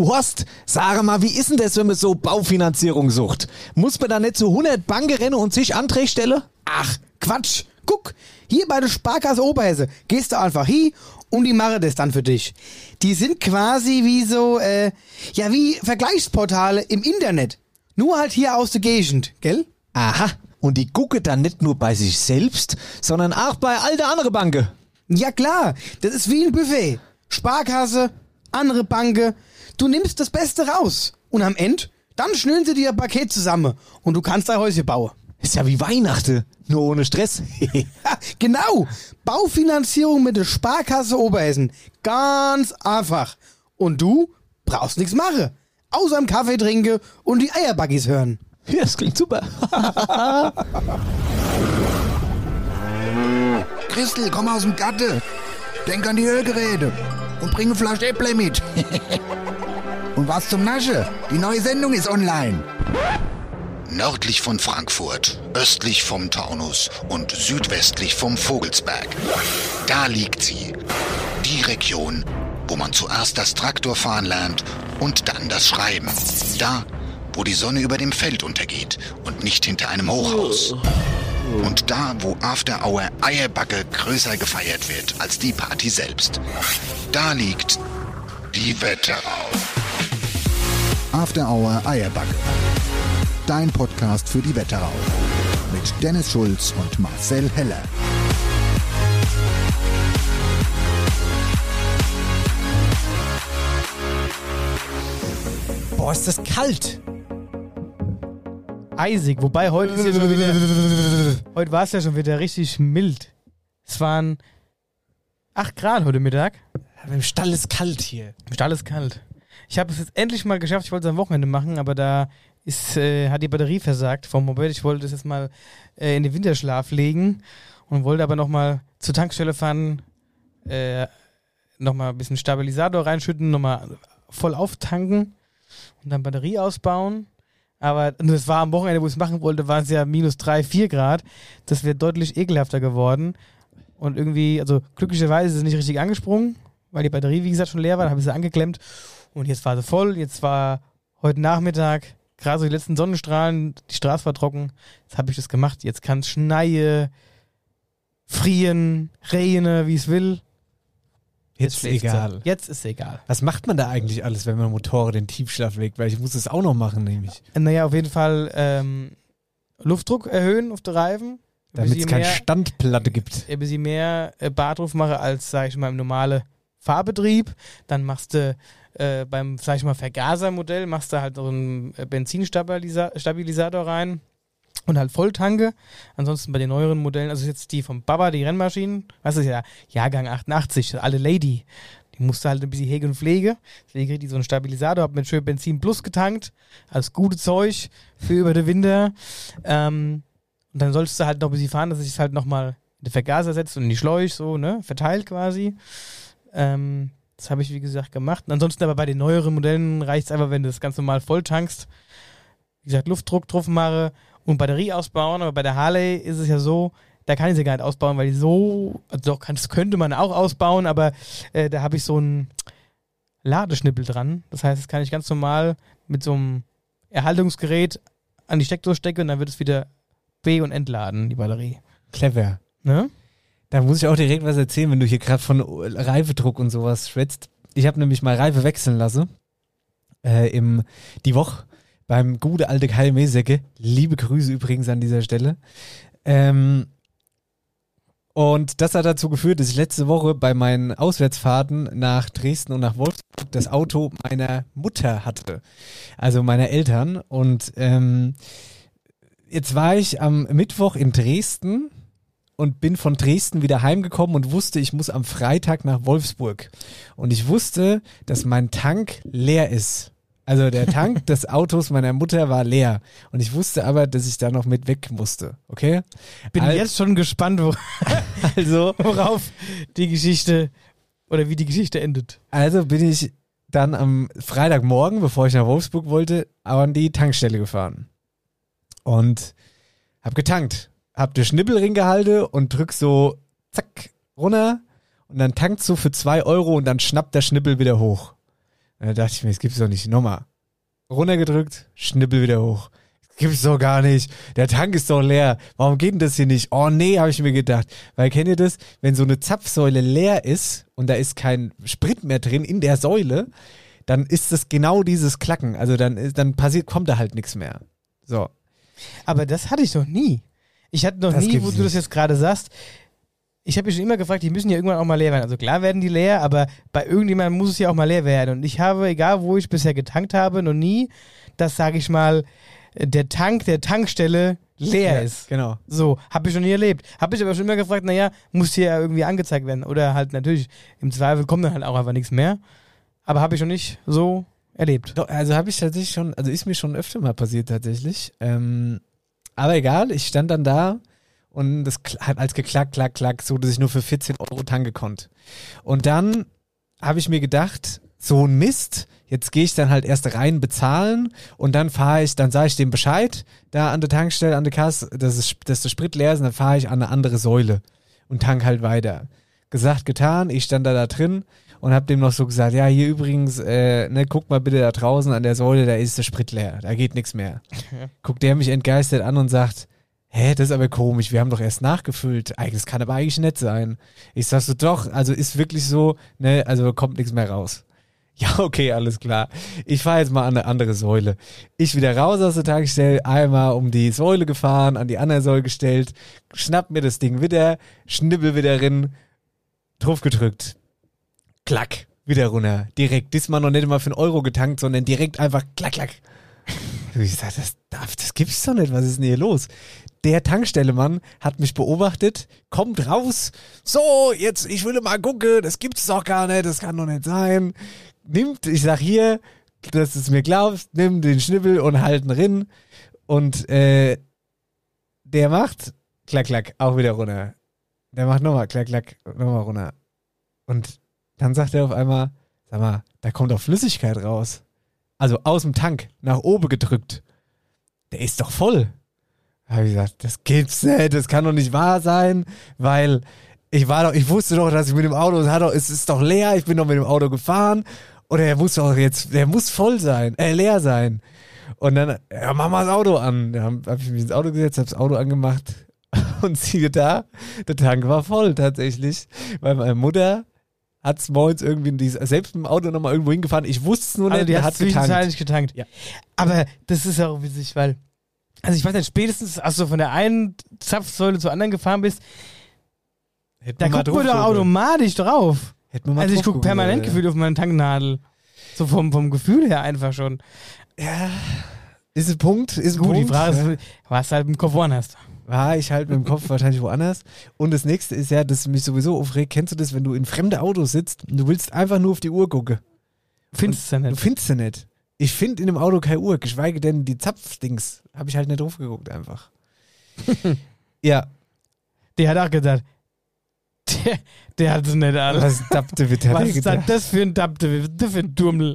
Du Horst, sag mal, wie ist denn das, wenn man so Baufinanzierung sucht? Muss man da nicht zu 100 Banken rennen und sich Anträge stellen? Ach, Quatsch. Guck, hier bei der Sparkasse Oberhesse gehst du einfach hin und die machen das dann für dich. Die sind quasi wie so, wie Vergleichsportale im Internet. Nur halt hier aus der Gegend, gell? Aha, und die gucken dann nicht nur bei sich selbst, sondern auch bei all der anderen Banken. Ja klar, das ist wie ein Buffet. Sparkasse, andere Banken. Du nimmst das Beste raus. Und am Ende, dann schnüren sie dir ein Paket zusammen und du kannst dein Häuschen bauen. Ist ja wie Weihnachten, nur ohne Stress. Ja, genau. Baufinanzierung mit der Sparkasse Oberhessen. Ganz einfach. Und du brauchst nichts machen. Außer einen Kaffee trinken und die Eierbuggies hören. Ja, das klingt super. Christel, komm aus dem Gatte. Denk an die Ölgeräte. Und bring eine Flasche Äpple mit. Und was zum Nasche? Die neue Sendung ist online. Nördlich von Frankfurt, östlich vom Taunus und südwestlich vom Vogelsberg. Da liegt sie. Die Region, wo man zuerst das Traktorfahren lernt und dann das Schreiben. Da, wo die Sonne über dem Feld untergeht und nicht hinter einem Hochhaus. Und da, wo After Hour Eierbacke größer gefeiert wird als die Party selbst. Da liegt die Wetterau. After Hour Eierbacke. Dein Podcast für die Wetterau. Mit Dennis Schulz und Marcel Heller. Boah, ist das kalt. Eisig, wobei heute ist ja schon wieder, heute war es ja schon wieder richtig mild. Es waren 8 Grad heute Mittag. Im Stall ist kalt hier. Im Stall ist kalt. Ich habe es jetzt endlich mal geschafft, ich wollte es am Wochenende machen, aber da hat die Batterie versagt vom Moped. Ich wollte es jetzt mal in den Winterschlaf legen und wollte aber nochmal zur Tankstelle fahren, nochmal ein bisschen Stabilisator reinschütten, nochmal voll auftanken und dann Batterie ausbauen. Aber das war am Wochenende, wo ich es machen wollte, waren es ja minus 3, 4 Grad. Das wäre deutlich ekelhafter geworden. Und irgendwie, also glücklicherweise ist es nicht richtig angesprungen, weil die Batterie, wie gesagt, schon leer war. Dann habe ich sie angeklemmt und jetzt war sie voll. Jetzt war heute Nachmittag gerade so die letzten Sonnenstrahlen, die Straße war trocken. Jetzt habe ich das gemacht. Jetzt kann es schneien, frieren, regnen, wie es will. Jetzt ist egal. Jetzt ist egal. Was macht man da eigentlich alles, wenn man Motorrad in Tiefschlaf legt? Weil ich muss das auch noch machen, nämlich. Naja, auf jeden Fall Luftdruck erhöhen auf den Reifen. Damit es keine Standplatte gibt. Ein bisschen mehr Bar drauf mache als, sag ich mal, im normalen Fahrbetrieb. Dann machst du beim, sag ich mal, Vergasermodell machst du halt so einen Benzinstabilisator rein und halt Volltanke. Ansonsten bei den neueren Modellen, also jetzt die vom Baba, die Rennmaschinen, was ist ja, Jahrgang 88, alle Lady, die musste halt ein bisschen Hege und Pflege. Deswegen kriegt die so einen Stabilisator, hab mit schön Benzin Plus getankt, als gute Zeug für über den Winter. Und dann sollst du halt noch ein bisschen fahren, dass sich halt nochmal in den Vergaser setzt und in die Schläuche so, ne, verteilt quasi. Das habe ich, wie gesagt, gemacht. Und ansonsten aber bei den neueren Modellen reicht es einfach, wenn du das ganz normal voll tankst. Wie gesagt, Luftdruck drauf mache und Batterie ausbauen. Aber bei der Harley ist es ja so, da kann ich sie gar nicht ausbauen, weil die so, also doch, das könnte man auch ausbauen, aber da habe ich so einen Ladeschnippel dran. Das heißt, das kann ich ganz normal mit so einem Erhaltungsgerät an die Steckdose stecken und dann wird es wieder B- und entladen, die Batterie. Clever. Ne? Da muss ich auch direkt was erzählen, wenn du hier gerade von Reifedruck und sowas schwätzt. Ich habe nämlich mal Reife wechseln lassen. Die Woche beim gute alte Kai Mesecke. Liebe Grüße übrigens an dieser Stelle. Und das hat dazu geführt, dass ich letzte Woche bei meinen Auswärtsfahrten nach Dresden und nach Wolfsburg das Auto meiner Mutter hatte. Also meiner Eltern. Und jetzt war ich am Mittwoch in Dresden und bin von Dresden wieder heimgekommen und wusste, ich muss am Freitag nach Wolfsburg. Und ich wusste, dass mein Tank leer ist. Also der Tank des Autos meiner Mutter war leer. Und ich wusste aber, dass ich da noch mit weg musste. Okay? Bin jetzt schon gespannt, worauf die Geschichte oder wie die Geschichte endet. Also bin ich dann am Freitagmorgen, bevor ich nach Wolfsburg wollte, an die Tankstelle gefahren. Und hab getankt. Hab den Schnippelring gehalten und drück so zack runter und dann tankt so für 2 € und dann schnappt der Schnippel wieder hoch. Und da dachte ich mir, das gibt's doch nicht. Nochmal. Runtergedrückt, Schnippel wieder hoch. Das gibt's doch gar nicht. Der Tank ist doch leer. Warum geht denn das hier nicht? Oh nee, habe ich mir gedacht. Weil kennt ihr das? Wenn so eine Zapfsäule leer ist und da ist kein Sprit mehr drin in der Säule, dann ist das genau dieses Klacken. Also dann kommt da halt nichts mehr. So. Aber das hatte ich noch nie. Ich hatte noch Das nie, gibt's wo du nicht. das jetzt gerade sagst, ich habe mich schon immer gefragt, die müssen ja irgendwann auch mal leer werden. Also klar werden die leer, aber bei irgendjemandem muss es ja auch mal leer werden. Und ich habe, egal wo ich bisher getankt habe, noch nie, dass, sage ich mal, der Tank der Tankstelle leer ist. Genau. So, habe ich noch nie erlebt. Habe ich aber schon immer gefragt, naja, muss hier ja irgendwie angezeigt werden. Oder halt natürlich, im Zweifel kommt dann halt auch einfach nichts mehr. Aber habe ich noch nicht so erlebt. Doch, also habe ich tatsächlich schon, also ist mir schon öfter mal passiert tatsächlich. Aber egal, ich stand dann da und das hat als geklack, so, dass ich nur für 14 € tanken konnte. Und dann habe ich mir gedacht, so ein Mist, jetzt gehe ich dann halt erst rein bezahlen und dann sage ich dem Bescheid, da an der Tankstelle, an der Kasse, dass der Sprit leer ist und dann fahre ich an eine andere Säule und tank halt weiter. Gesagt, getan, ich stand da drin und habe dem noch so gesagt, ja, hier übrigens, guck mal bitte da draußen an der Säule, da ist der Sprit leer, da geht nichts mehr. Guckt der mich entgeistert an und sagt, hä, das ist aber komisch, wir haben doch erst nachgefüllt. Das kann aber eigentlich nicht sein. Ich sag so, doch, also ist wirklich so, ne, also kommt nichts mehr raus. Ja, okay, alles klar. Ich fahre jetzt mal an eine andere Säule. Ich wieder raus aus der Tankstelle, einmal um die Säule gefahren, an die andere Säule gestellt, schnapp mir das Ding wieder, schnippel wieder rein, drauf gedrückt. Klack, wieder runter. Direkt. Diesmal noch nicht mal für 1 € getankt, sondern direkt einfach klack, klack. Ich sag, das gibt's doch nicht. Was ist denn hier los? Der Tankstellemann hat mich beobachtet, kommt raus. So, jetzt, ich will mal gucken, das gibt's doch gar nicht, das kann doch nicht sein. Ich sag hier, dass du es mir glaubst, nimm den Schnippel und halt ihn rein. Und der macht klack, klack, auch wieder runter. Der macht nochmal klack, klack, nochmal runter. Und dann sagt er auf einmal, sag mal, da kommt doch Flüssigkeit raus. Also aus dem Tank, nach oben gedrückt. Der ist doch voll. Da habe ich gesagt, das gibt's nicht, das kann doch nicht wahr sein, weil ich wusste doch, dass ich mit dem Auto, es ist doch leer, ich bin doch mit dem Auto gefahren. Oder der muss voll sein, leer sein. Und dann, ja, mach mal das Auto an. Dann habe ich mich ins Auto gesetzt, habe das Auto angemacht und siehe da, der Tank war voll tatsächlich, weil meine Mutter hat's morgens irgendwie selbst mit dem Auto nochmal irgendwo hingefahren. Ich wusste es nur nicht, Die der hat hat getankt. zwischenzeitlich getankt. Ja. Aber das ist ja auch witzig, weil, also ich weiß nicht, spätestens, als du von der einen Zapfsäule zur anderen gefahren bist, da guckt man doch automatisch drauf. Also ich gucke permanent gefühlt auf meine Tanknadel. So vom Gefühl her einfach schon. Ja, ist ein Punkt. Ist ein Gut, Punkt. die Frage ist, was du halt im Kopf woanders. War ich halt mit dem Kopf wahrscheinlich woanders. Und das nächste ist ja, das mich sowieso aufregt. Kennst du das, wenn du in fremde Autos sitzt und du willst einfach nur auf die Uhr gucken? Findest du Du nicht? findest sie nicht. Ich finde in dem Auto keine Uhr, geschweige denn die Zapfdings. Habe ich halt nicht drauf geguckt einfach. Ja. Der hat auch gedacht, der hat es nicht an. Was dappte wird Was ist das für ein Dappte, für ein Dummel?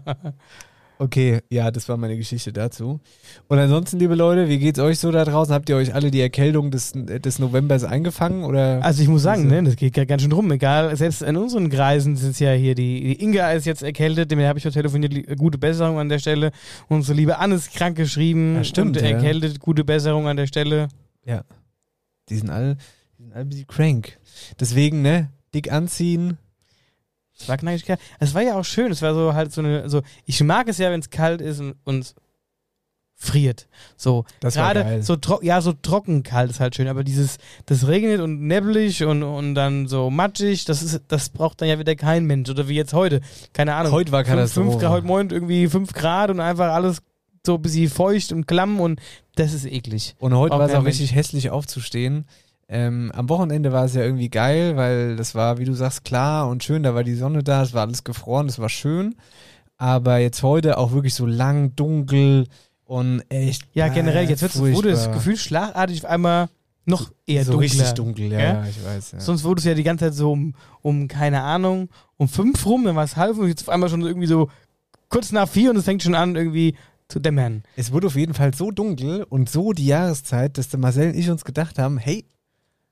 Okay, ja, das war meine Geschichte dazu. Und ansonsten, liebe Leute, wie geht's euch so da draußen? Habt ihr euch alle die Erkältung des Novembers eingefangen? Oder? Also ich muss sagen, ne, das geht ja ganz schön rum. Egal, selbst in unseren Kreisen sind es ja hier, die Inga ist jetzt erkältet, dem habe ich schon telefoniert, gute Besserung an der Stelle. Unsere liebe Anne ist krank geschrieben, Ja, stimmt, und ja. erkältet, gute Besserung an der Stelle. Ja. Die sind alle ein bisschen crank. Deswegen, ne, dick anziehen. Es war knackig kalt. Es war ja auch schön, es war so halt ich mag es ja, wenn es kalt ist und friert. So, Das war gerade geil. so trocken kalt ist halt schön, aber das regnet und nebbelig und dann so matschig, das braucht dann ja wieder kein Mensch. Oder wie jetzt heute. Keine Ahnung. Heute war Katastrophe. Heute Morgen irgendwie 5 Grad und einfach alles so ein bisschen feucht und klamm und das ist eklig. Und heute Braucht war es kein auch Mensch. richtig hässlich aufzustehen. Am Wochenende war es ja irgendwie geil, weil das war, wie du sagst, klar und schön, da war die Sonne da, es war alles gefroren, das war schön. Aber jetzt heute auch wirklich so lang, dunkel und echt. Ja, generell, jetzt wurde das furchtbar. Gefühl schlagartig auf einmal noch eher so dunkler. richtig dunkel, ja, Ja? ich weiß. Ja. Sonst wurde es ja die ganze Zeit so um keine Ahnung, um 5 rum, dann war es halb und jetzt auf einmal schon irgendwie so kurz nach 4 und es fängt schon an irgendwie zu dämmern. Es wurde auf jeden Fall so dunkel und so die Jahreszeit, dass der Marcel und ich uns gedacht haben, hey,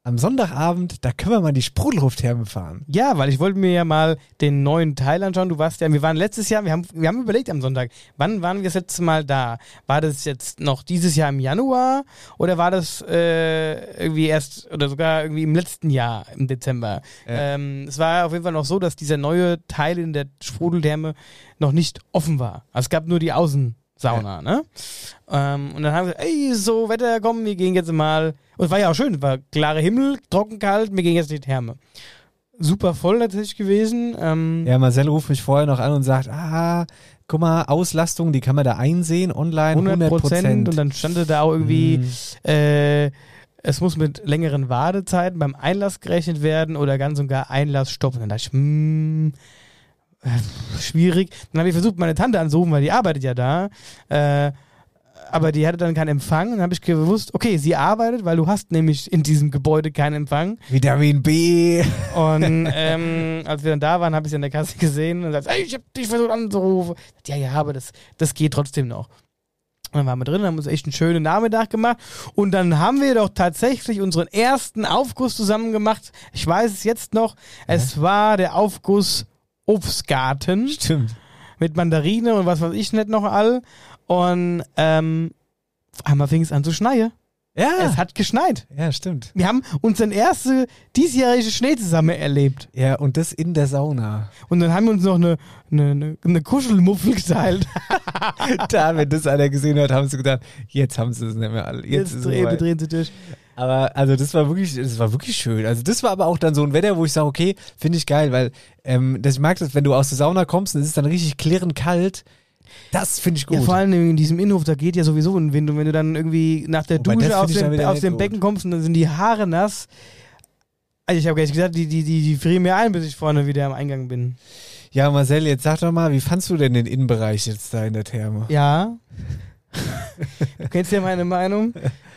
am Sonntagabend, da können wir mal in die Sprudelhof-Therme fahren. Ja, weil ich wollte mir ja mal den neuen Teil anschauen. Wir waren letztes Jahr, wir haben überlegt am Sonntag, wann waren wir das letzte Mal da? War das jetzt noch dieses Jahr im Januar oder war das irgendwie erst oder sogar irgendwie im letzten Jahr im Dezember? Ja. Es war auf jeden Fall noch so, dass dieser neue Teil in der Sprudeltherme noch nicht offen war. Also es gab nur die Außensauna, ne? Und dann haben wir gesagt, ey, so Wetter, komm, wir gehen jetzt mal. Und es war ja auch schön, es war klarer Himmel, trocken, kalt, wir gehen jetzt in die Therme. Super voll natürlich gewesen. Ja, Marcel ruft mich vorher noch an und sagt, guck mal, Auslastung, die kann man da einsehen, online 100%. Und dann stand da auch irgendwie, es muss mit längeren Wartezeiten beim Einlass gerechnet werden oder ganz und gar Einlassstopp. Und dann dachte ich, schwierig. Dann habe ich versucht, meine Tante anzurufen, weil die arbeitet ja da. Aber die hatte dann keinen Empfang. Und dann habe ich gewusst, okay, sie arbeitet, weil du hast nämlich in diesem Gebäude keinen Empfang. Vitamin B. Und als wir dann da waren, habe ich sie an der Kasse gesehen und gesagt, ey, ich habe dich versucht anzurufen. Ja, aber das geht trotzdem noch. Und dann waren wir drin, haben uns echt einen schönen Nachmittag gemacht. Und dann haben wir doch tatsächlich unseren ersten Aufguss zusammen gemacht. Ich weiß es jetzt noch. Es war der Aufguss Obstgarten. Stimmt. Mit Mandarine und was weiß ich nicht noch all. Und auf einmal fing es an zu schneien. Ja. Es hat geschneit. Ja, stimmt. Wir haben unseren ersten diesjährigen Schnee zusammen erlebt. Ja, und das in der Sauna. Und dann haben wir uns noch eine Kuschelmuffel geteilt. Da, wenn das einer gesehen hat, haben sie gedacht, jetzt haben sie es nicht mehr alle. Jetzt ist es soweit. drehen sie durch. Aber also das war wirklich schön. Also das war aber auch dann so ein Wetter, wo ich sage, okay, finde ich geil, weil ich mag das, wenn du aus der Sauna kommst und es ist dann richtig klirrend kalt. Das finde ich gut. Ja, vor allem in diesem Innenhof, da geht ja sowieso ein Wind. Und wenn du dann irgendwie nach der Dusche aus dem Becken kommst und dann sind die Haare nass. Also ich habe gleich gesagt, die frieren mir ein, bis ich vorne wieder am Eingang bin. Ja, Marcel, jetzt sag doch mal, wie fandst du denn den Innenbereich jetzt da in der Therme? Ja. Du kennst ja meine Meinung.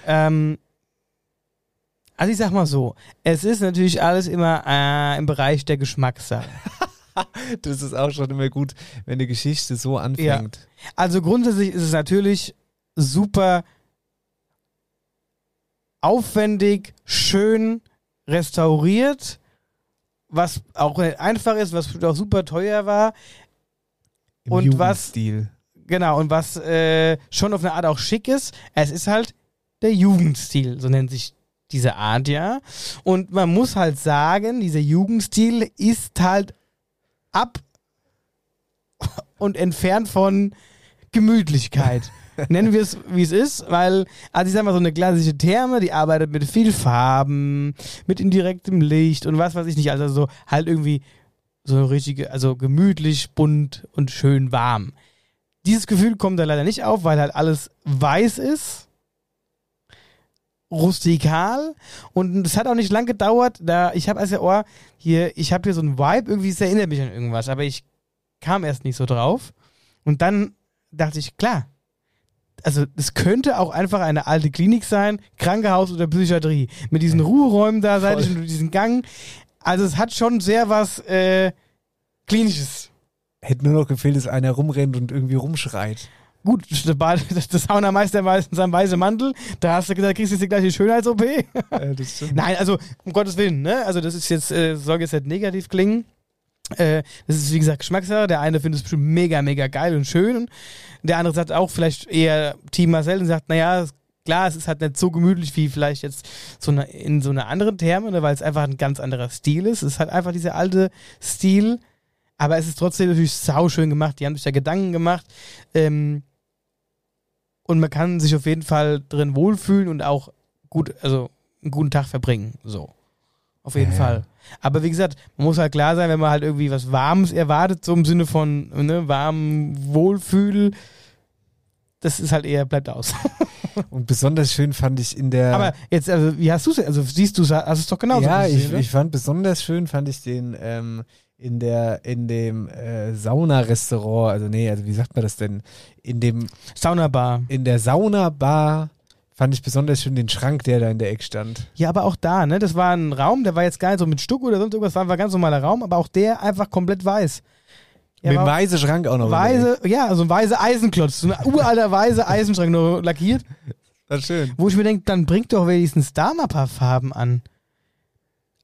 Also ich sag mal so, es ist natürlich alles immer im Bereich der Geschmackssache. Das ist auch schon immer gut, wenn eine Geschichte so anfängt. Ja. Also grundsätzlich ist es natürlich super aufwendig, schön restauriert, was auch nicht einfach ist, was auch super teuer war. Im und Jugendstil. Und was schon auf eine Art auch schick ist. Es ist halt der Jugendstil, so nennt sich diese Art, ja. Und man muss halt sagen, dieser Jugendstil ist halt ab und entfernt von Gemütlichkeit. Nennen wir es, wie es ist, weil, also ich sag mal, so eine klassische Therme, die arbeitet mit viel Farben, mit indirektem Licht und was weiß ich nicht, also so halt irgendwie so eine richtige, also gemütlich, bunt und schön warm. Dieses Gefühl kommt da leider nicht auf, weil halt alles weiß ist, rustikal, und es hat auch nicht lang gedauert, ich habe hier so einen Vibe, irgendwie, es erinnert mich an irgendwas, aber ich kam erst nicht so drauf und dann dachte ich, klar, also es könnte auch einfach eine alte Klinik sein, Krankenhaus oder Psychiatrie, mit diesen Ruheräumen da seitlich und diesen Gang, also es hat schon sehr was Klinisches. Hätte nur noch gefehlt, dass einer rumrennt und irgendwie rumschreit. Gut, das Saunameister war in seinem weißen Mantel. Da hast du gesagt, kriegst du jetzt gleich die Schönheits-OP. Das stimmt. Nein, also um Gottes Willen, ne? Also das ist jetzt, soll jetzt nicht negativ klingen. Das ist wie gesagt Geschmackssache. Der eine findet es bestimmt mega, mega geil und schön. Und der andere sagt auch vielleicht eher Team Marcel und sagt, naja, klar, es ist halt nicht so gemütlich wie vielleicht jetzt in so einer anderen Therme, ne, weil es einfach ein ganz anderer Stil ist. Es ist halt einfach dieser alte Stil. Aber es ist trotzdem natürlich sauschön gemacht. Die haben sich da Gedanken gemacht. Und man kann sich auf jeden Fall drin wohlfühlen und auch einen guten Tag verbringen. So. Auf jeden Fall. Aber wie gesagt, man muss halt klar sein, wenn man halt irgendwie was Warmes erwartet, so im Sinne von warmem Wohlfühl, das ist halt eher, bleibt aus. Und besonders schön fand ich in der... Aber jetzt, also wie hast du es, also siehst du, hast es doch genauso gesehen, ich fand besonders schön, fand ich den in dem Saunarestaurant, also wie sagt man das denn? In dem Saunabar. In der Saunabar fand ich besonders schön den Schrank, der da in der Ecke stand. Ja, aber auch da, ne? Das war ein Raum, der war jetzt gar nicht so mit Stuck oder sonst irgendwas, war einfach ein ganz normaler Raum, aber auch der einfach komplett weiß. Mit einem weißen Schrank auch noch. So ein weißer Eisenklotz, so ein uralter weißer Eisenschrank noch lackiert. Das ist schön. Wo ich mir denke, dann bringt doch wenigstens da mal ein paar Farben an.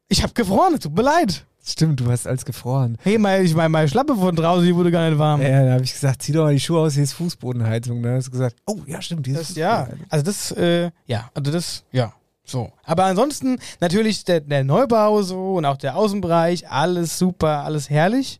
Ich hab gefroren, es tut mir leid. Stimmt, du hast alles gefroren. Hey, meine Schlappe von draußen, die wurde gar nicht warm. Ja, da habe ich gesagt, zieh doch mal die Schuhe aus, hier ist Fußbodenheizung. Da hast du gesagt, oh ja, stimmt, hier ist Fußbodenheizung. So. Aber ansonsten natürlich der Neubau so und auch der Außenbereich, alles super, alles herrlich.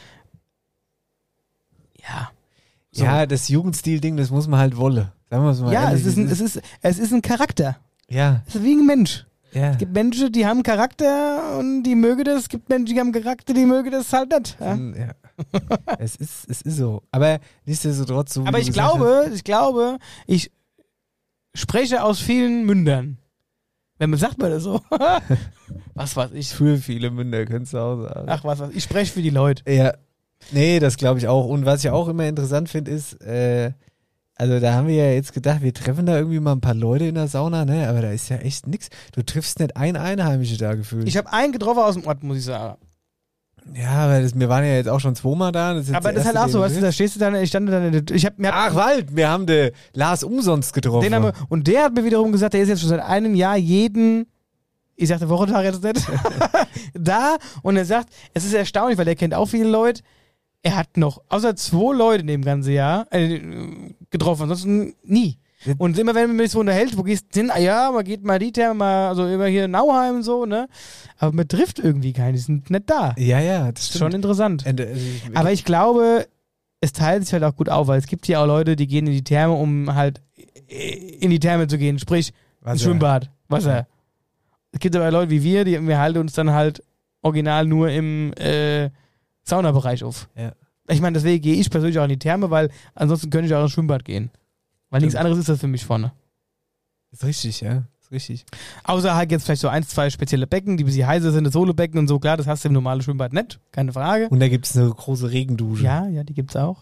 Ja. So. Ja, das Jugendstil-Ding, das muss man halt wollen. Sagen wir es mal Ja, ehrlich, es ist ein Charakter. ja, Es ist wie ein Mensch. ja. Es gibt Menschen, die haben Charakter und die mögen das. Es gibt Menschen, die haben Charakter, die mögen das halt nicht. Ja? Ja. es ist so. Aber nichtsdestotrotz so. wie Aber du ich gesagt glaube, ich spreche aus vielen Mündern. Wenn man sagt man das so. Was weiß ich. hast, für viele Münder, könntest du auch sagen. Ach, was weiß ich. Ich spreche für die Leute. Ja. Nee, das glaube ich auch. Und was ich auch immer interessant finde, ist, also da haben wir ja jetzt gedacht, wir treffen da irgendwie mal ein paar Leute in der Sauna, ne? Aber da ist ja echt nix. Du triffst nicht einen Einheimischen da gefühlt. Ich habe einen getroffen aus dem Ort, muss ich sagen. Ja, aber wir waren ja jetzt auch schon zweimal da. Das ist jetzt Aber der das ist halt erste, auch so, den weißt wir du, da stehst du dann, ich stand dann, Ach, Wald, wir haben den Lars umsonst getroffen. den haben wir, und der hat mir wiederum gesagt, der ist jetzt schon seit einem Jahr ich sagte Wochentag jetzt nicht, da, und er sagt, es ist erstaunlich, weil der kennt auch viele Leute. Er hat noch außer 2 Leute in dem ganzen Jahr getroffen, ansonsten nie. Und immer wenn man sich so unterhält, wo gehst du hin? Ah ja, man geht mal die Therme, also immer hier in Nauheim und so, ne? Aber man trifft irgendwie keinen, die sind nicht da. Ja, das Das ist stimmt. schon interessant. Also Aber ich glaube, es teilt sich halt auch gut auf, weil es gibt ja auch Leute, die gehen in die Therme, um halt in die Therme zu gehen, sprich ins Schwimmbad, Wasser. Es gibt aber Leute wie wir halten uns dann halt original nur im Saunabereich auf. Ja. Ich meine, deswegen gehe ich persönlich auch in die Therme, weil ansonsten könnte ich auch ins Schwimmbad gehen. Weil nichts anderes ist das für mich vorne. Ist richtig, ja. Ist richtig. Außer halt jetzt vielleicht so 1, 2 spezielle Becken, die ein bisschen heißer sind, das Solobecken und so, klar, das hast du im normalen Schwimmbad nicht, keine Frage. Und da gibt es eine große Regendusche. Ja, die gibt's auch.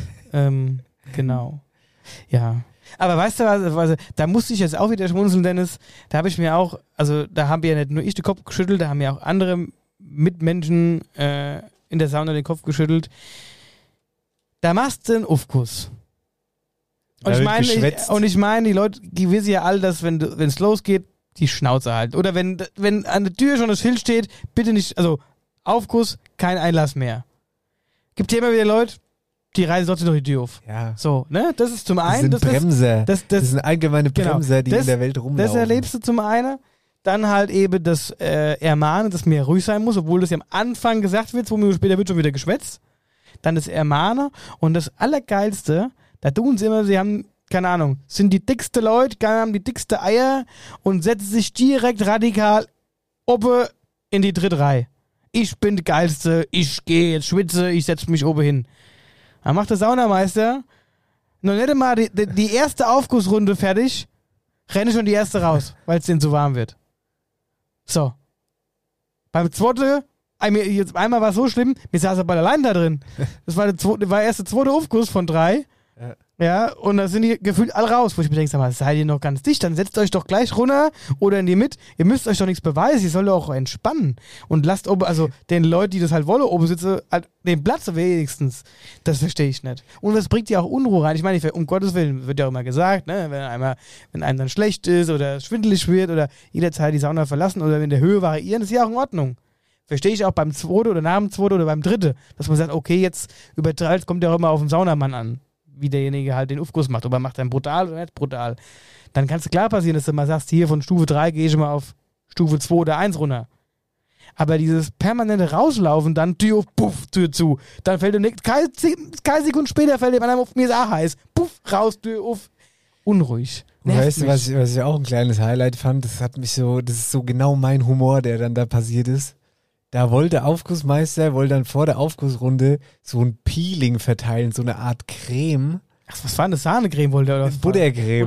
Genau. Ja. Aber weißt du was, da musste ich jetzt auch wieder schmunzeln, Dennis. Da habe ich mir auch, also da haben ja nicht nur ich den Kopf geschüttelt, da haben ja auch andere Mitmenschen in der Sauna den Kopf geschüttelt. Da machst du einen Aufguss. Und ich meine, die Leute, die wissen ja alle, dass wenn es losgeht, die Schnauze halten. Oder wenn an der Tür schon das Schild steht, bitte nicht, also Aufguss, kein Einlass mehr. Gibt ja immer wieder Leute, die reisen trotzdem durch die Tür auf. Ja. So, ne? Das ist zum einen. Das sind Bremser. Das sind allgemeine Bremser, die in der Welt rumlaufen. Das erlebst du zum einen. Dann halt eben das Ermahnen, dass mir ruhig sein muss, obwohl das ja am Anfang gesagt wird, 2 Minuten später wird schon wieder geschwätzt. Dann das Ermahnen. Und das Allergeilste, da tun sie immer, sie haben, keine Ahnung, sind die dickste Leute, haben die dickste Eier und setzen sich direkt radikal oben in die dritte Reihe. Ich bin der Geilste, ich gehe jetzt schwitze, ich setze mich oben hin. Dann macht der Saunameister noch nicht einmal die erste Aufgussrunde fertig, renne schon die erste raus, weil es denen zu warm wird. So. Beim zweiten, einmal war es so schlimm, mir saß er bei allein da drin. Das war erst der zweite Aufguss von 3. Ja, und da sind die gefühlt alle raus, wo ich mir denke, sag mal, seid ihr noch ganz dicht, dann setzt euch doch gleich runter oder in die Mitte. Ihr müsst euch doch nichts beweisen, ihr sollt doch auch entspannen. Und lasst oben, also den Leuten, die das halt wollen, oben sitzen, halt den Platz wenigstens. Das verstehe ich nicht. Und das bringt ja auch Unruhe rein. Ich meine, um Gottes Willen, wird ja auch immer gesagt, ne, wenn einem dann schlecht ist oder schwindelig wird oder jederzeit die Sauna verlassen oder in der Höhe variieren, ist ja auch in Ordnung. Verstehe ich auch beim 2. oder nach dem 2. oder beim 3., dass man sagt, okay, jetzt übertreibt, kommt ja auch immer auf den Saunamann an, wie derjenige halt den Aufguss macht. Ob er macht dann brutal oder nicht brutal. Dann kann es klar passieren, dass du mal sagst, hier von Stufe 3 gehe ich mal auf Stufe 2 oder 1 runter. Aber dieses permanente Rauslaufen, dann Tür auf, puff, Tür zu. Dann fällt dem keine Sekunde später fällt dem anderen auf, mir ist auch heiß. Puff, raus, Tür auf. Unruhig. Und weißt du, was ich auch ein kleines Highlight fand? Das ist so genau mein Humor, der dann da passiert ist. Da wollte der Aufgussmeister dann vor der Aufgussrunde so ein Peeling verteilen, so eine Art Creme. Ach, was war denn das? Sahnecreme wollte er? Oder Buttercreme.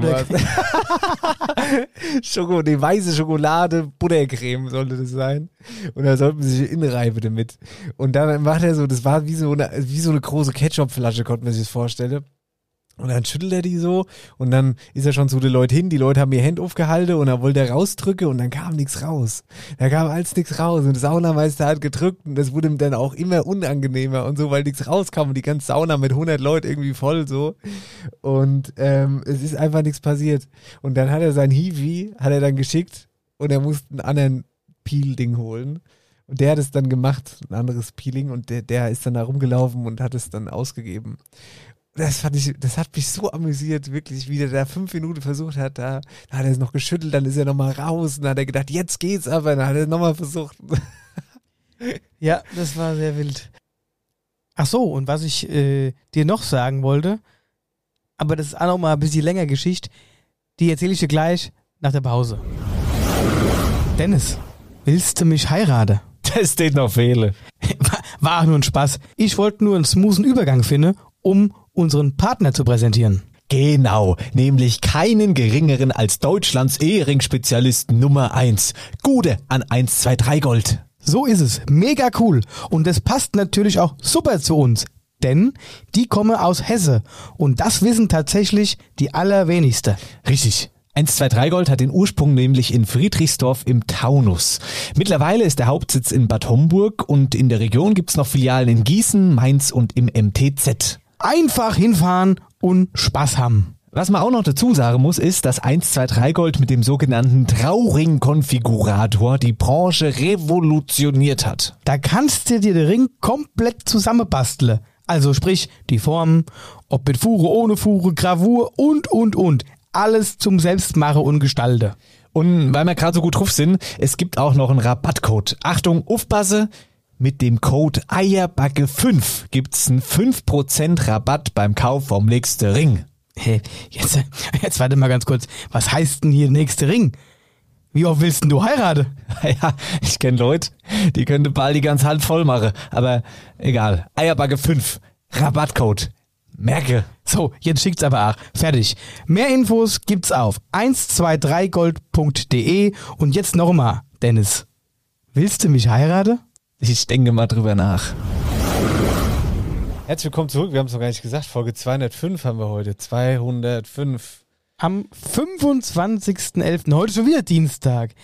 Die weiße Schokolade, Buttercreme sollte das sein. Und da sollte man sich inreiben damit. Und dann macht er so, das war wie so eine große Ketchupflasche, konnte man sich das vorstellen. Und dann schüttelt er die so und dann ist er schon zu den Leuten hin, die Leute haben ihr Hand aufgehalten und dann wollte er rausdrücken und dann kam nichts raus. Da kam alles nichts raus und der Saunameister hat gedrückt und das wurde ihm dann auch immer unangenehmer und so, weil nichts rauskam und die ganze Sauna mit 100 Leuten irgendwie voll so und es ist einfach nichts passiert. Und dann hat er sein Hiwi, dann geschickt und er musste einen anderen Peel-Ding holen. Und der hat es dann gemacht, ein anderes Peeling, und der ist dann da rumgelaufen und hat es dann ausgegeben. Das hat mich so amüsiert, wirklich, wie der da 5 Minuten versucht hat, da hat er es noch geschüttelt, dann ist er nochmal raus und dann hat er gedacht, jetzt geht's aber, dann hat er es nochmal versucht. Ja, das war sehr wild. Ach so, und was ich dir noch sagen wollte, aber das ist auch noch mal ein bisschen länger Geschichte, die erzähle ich dir gleich nach der Pause. Dennis, willst du mich heiraten? Das steht noch Fehle. War auch nur ein Spaß. Ich wollte nur einen smoothen Übergang finden, um unseren Partner zu präsentieren. Genau, nämlich keinen geringeren als Deutschlands Ehering-Spezialisten Nummer 1. Gude an 123 Gold. So ist es. Mega cool. Und das passt natürlich auch super zu uns. Denn die kommen aus Hesse. Und das wissen tatsächlich die allerwenigsten. Richtig. 123 Gold hat den Ursprung nämlich in Friedrichsdorf im Taunus. Mittlerweile ist der Hauptsitz in Bad Homburg und in der Region gibt's noch Filialen in Gießen, Mainz und im MTZ. Einfach hinfahren und Spaß haben. Was man auch noch dazu sagen muss, ist, dass 123 Gold mit dem sogenannten Trauring-Konfigurator die Branche revolutioniert hat. Da kannst du dir den Ring komplett zusammenbasteln. Also sprich, die Formen, ob mit Fuhre, ohne Fuhre, Gravur und. Alles zum Selbstmachen und Gestalten. Und weil wir gerade so gut drauf sind, es gibt auch noch einen Rabattcode. Achtung, aufpasse, mit dem Code Eierbacke5 gibt's einen 5% Rabatt beim Kauf vom nächsten Ring. Hey, jetzt warte mal ganz kurz. Was heißt denn hier nächste Ring? Wie oft willst denn du heiraten? Ja, ich kenne Leute, die könnte bald die ganze Hand voll machen. Aber egal. Eierbacke5. Rabattcode. Merke. So, jetzt schickt's aber auch. Fertig. Mehr Infos gibt's auf 123gold.de. Und jetzt nochmal, Dennis. Willst du mich heiraten? Ich denke mal drüber nach. Herzlich willkommen zurück. Wir haben es noch gar nicht gesagt. Folge 205 haben wir heute. 205. Am 25.11. Heute schon wieder Dienstag.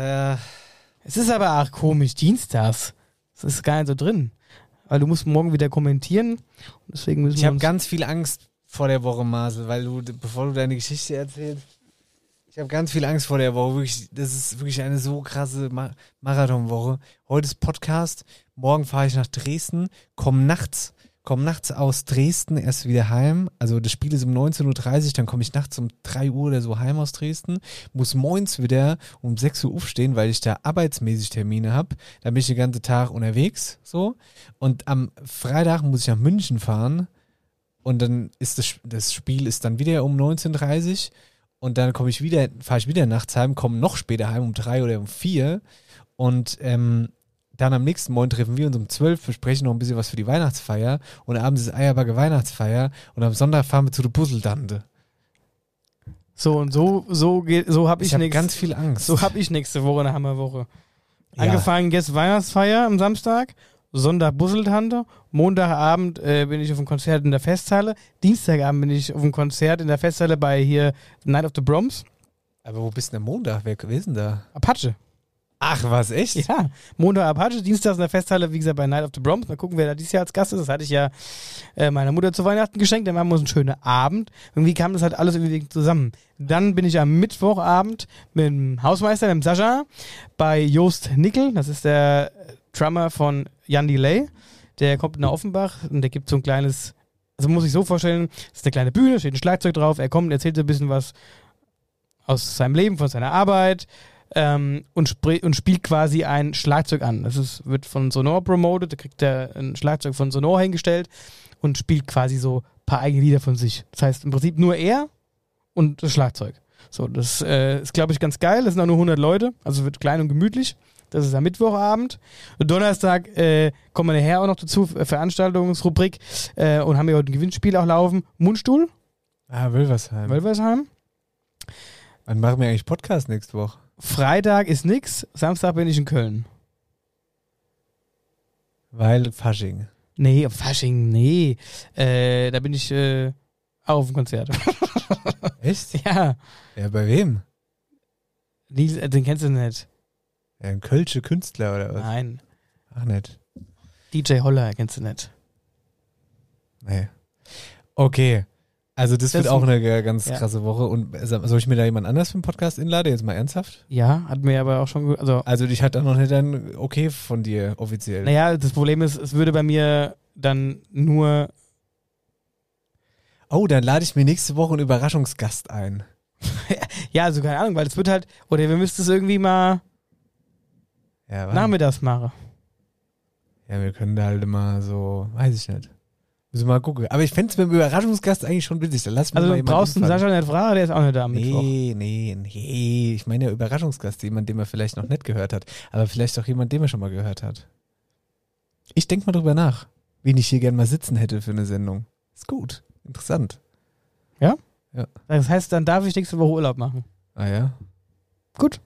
Es ist aber auch komisch, Dienstags. Das ist gar nicht so drin. Weil du musst morgen wieder kommentieren. Und deswegen müssen ich habe ganz viel Angst vor der Woche, Marcel, weil bevor du deine Geschichte erzählst, ich habe ganz viel Angst vor der Woche. Wirklich, das ist wirklich eine so krasse Marathonwoche. Heute ist Podcast, morgen fahre ich nach Dresden, komm nachts aus Dresden erst wieder heim. Also das Spiel ist um 19.30 Uhr, dann komme ich nachts um 3 Uhr oder so heim aus Dresden, muss morgens wieder um 6 Uhr aufstehen, weil ich da arbeitsmäßig Termine habe. Dann bin ich den ganzen Tag unterwegs, so. Und am Freitag muss ich nach München fahren und dann ist das Spiel ist dann wieder um 19.30 Uhr und dann fahre ich wieder nachts heim, komme noch später heim um 3 oder um 4 und dann am nächsten Morgen treffen wir uns um 12, besprechen noch ein bisschen was für die Weihnachtsfeier und abends ist Eierbacke Weihnachtsfeier und am Sonntag fahren wir zu der Puzzletante. So und so habe ich ganz viel Angst. So habe ich nächste Woche eine Hammerwoche. Ja. Angefangen jetzt Weihnachtsfeier am Samstag, Sonntag Puzzletante, Montagabend bin ich auf einem Konzert in der Festhalle, Dienstagabend bin ich auf einem Konzert in der Festhalle bei hier Night of the Proms. Aber wo bist du denn am Montag? Wer ist denn da? Apache. Ach, was, echt? Ja, Montag Apache, Dienstag in der Festhalle, wie gesagt, bei Night of the Proms. Mal gucken, wer da dieses Jahr als Gast ist. Das hatte ich ja meiner Mutter zu Weihnachten geschenkt. Dann machen wir uns einen schönen Abend. Irgendwie kam das halt alles irgendwie zusammen. Dann bin ich am Mittwochabend mit dem Hausmeister, mit dem Sascha, bei Joost Nickel. Das ist der Drummer von Jan Delay. Der kommt nach Offenbach und der gibt so ein kleines, also muss ich so vorstellen, das ist eine kleine Bühne, steht ein Schlagzeug drauf. Er kommt und erzählt so ein bisschen was aus seinem Leben, von seiner Arbeit. Und spielt quasi ein Schlagzeug an. Wird von Sonor promoted, da kriegt er ein Schlagzeug von Sonor hingestellt und spielt quasi so ein paar eigene Lieder von sich. Das heißt im Prinzip nur er und das Schlagzeug. So, das ist, glaube ich, ganz geil. Das sind auch nur 100 Leute, also wird klein und gemütlich. Das ist am Mittwochabend. Und Donnerstag kommen wir nachher auch noch dazu, Veranstaltungsrubrik, und haben wir heute ein Gewinnspiel auch laufen. Mundstuhl. Wölversheim. Wann machen wir eigentlich Podcast nächste Woche? Freitag ist nix, Samstag bin ich in Köln. Weil Fasching. Nee. Da bin ich auch auf dem Konzert. Echt? Ja. Ja, bei wem? Den kennst du nicht. Ja, ein Kölsche Künstler oder was? Nein. Ach, nicht. DJ Holler kennst du nicht. Nee. Okay. Also das wird Das- auch eine ganz ja. krasse Woche. Und soll ich mir da jemand anders für den Podcast inladen? Jetzt mal ernsthaft? Ja, hat mir aber auch schon, Also ich hatte da noch nicht ein Okay von dir offiziell. naja, das Problem ist, es würde bei mir dann nur, Oh, dann lade ich mir nächste Woche einen Überraschungsgast ein. ja, also keine Ahnung, weil es wird halt, oder wir müssten es irgendwie mal Ja, wann? nachmittags machen. Ja, wir können da halt immer so, weiß ich nicht. Müssen wir mal gucken. Aber ich fände es mit dem Überraschungsgast eigentlich schon witzig. Dann lass mich Also mal du jemanden brauchst einen einfallen. Sascha nicht fragen, der ist auch nicht da am Mittwoch. Nee. Ich meine ja Überraschungsgast, jemand, den man vielleicht noch nicht gehört hat. Aber vielleicht auch jemand, den man schon mal gehört hat. Ich denke mal drüber nach, wen ich hier gerne mal sitzen hätte für eine Sendung. Ist gut. Interessant. Das heißt, dann darf ich nächste Woche Urlaub machen. Ah ja? Gut.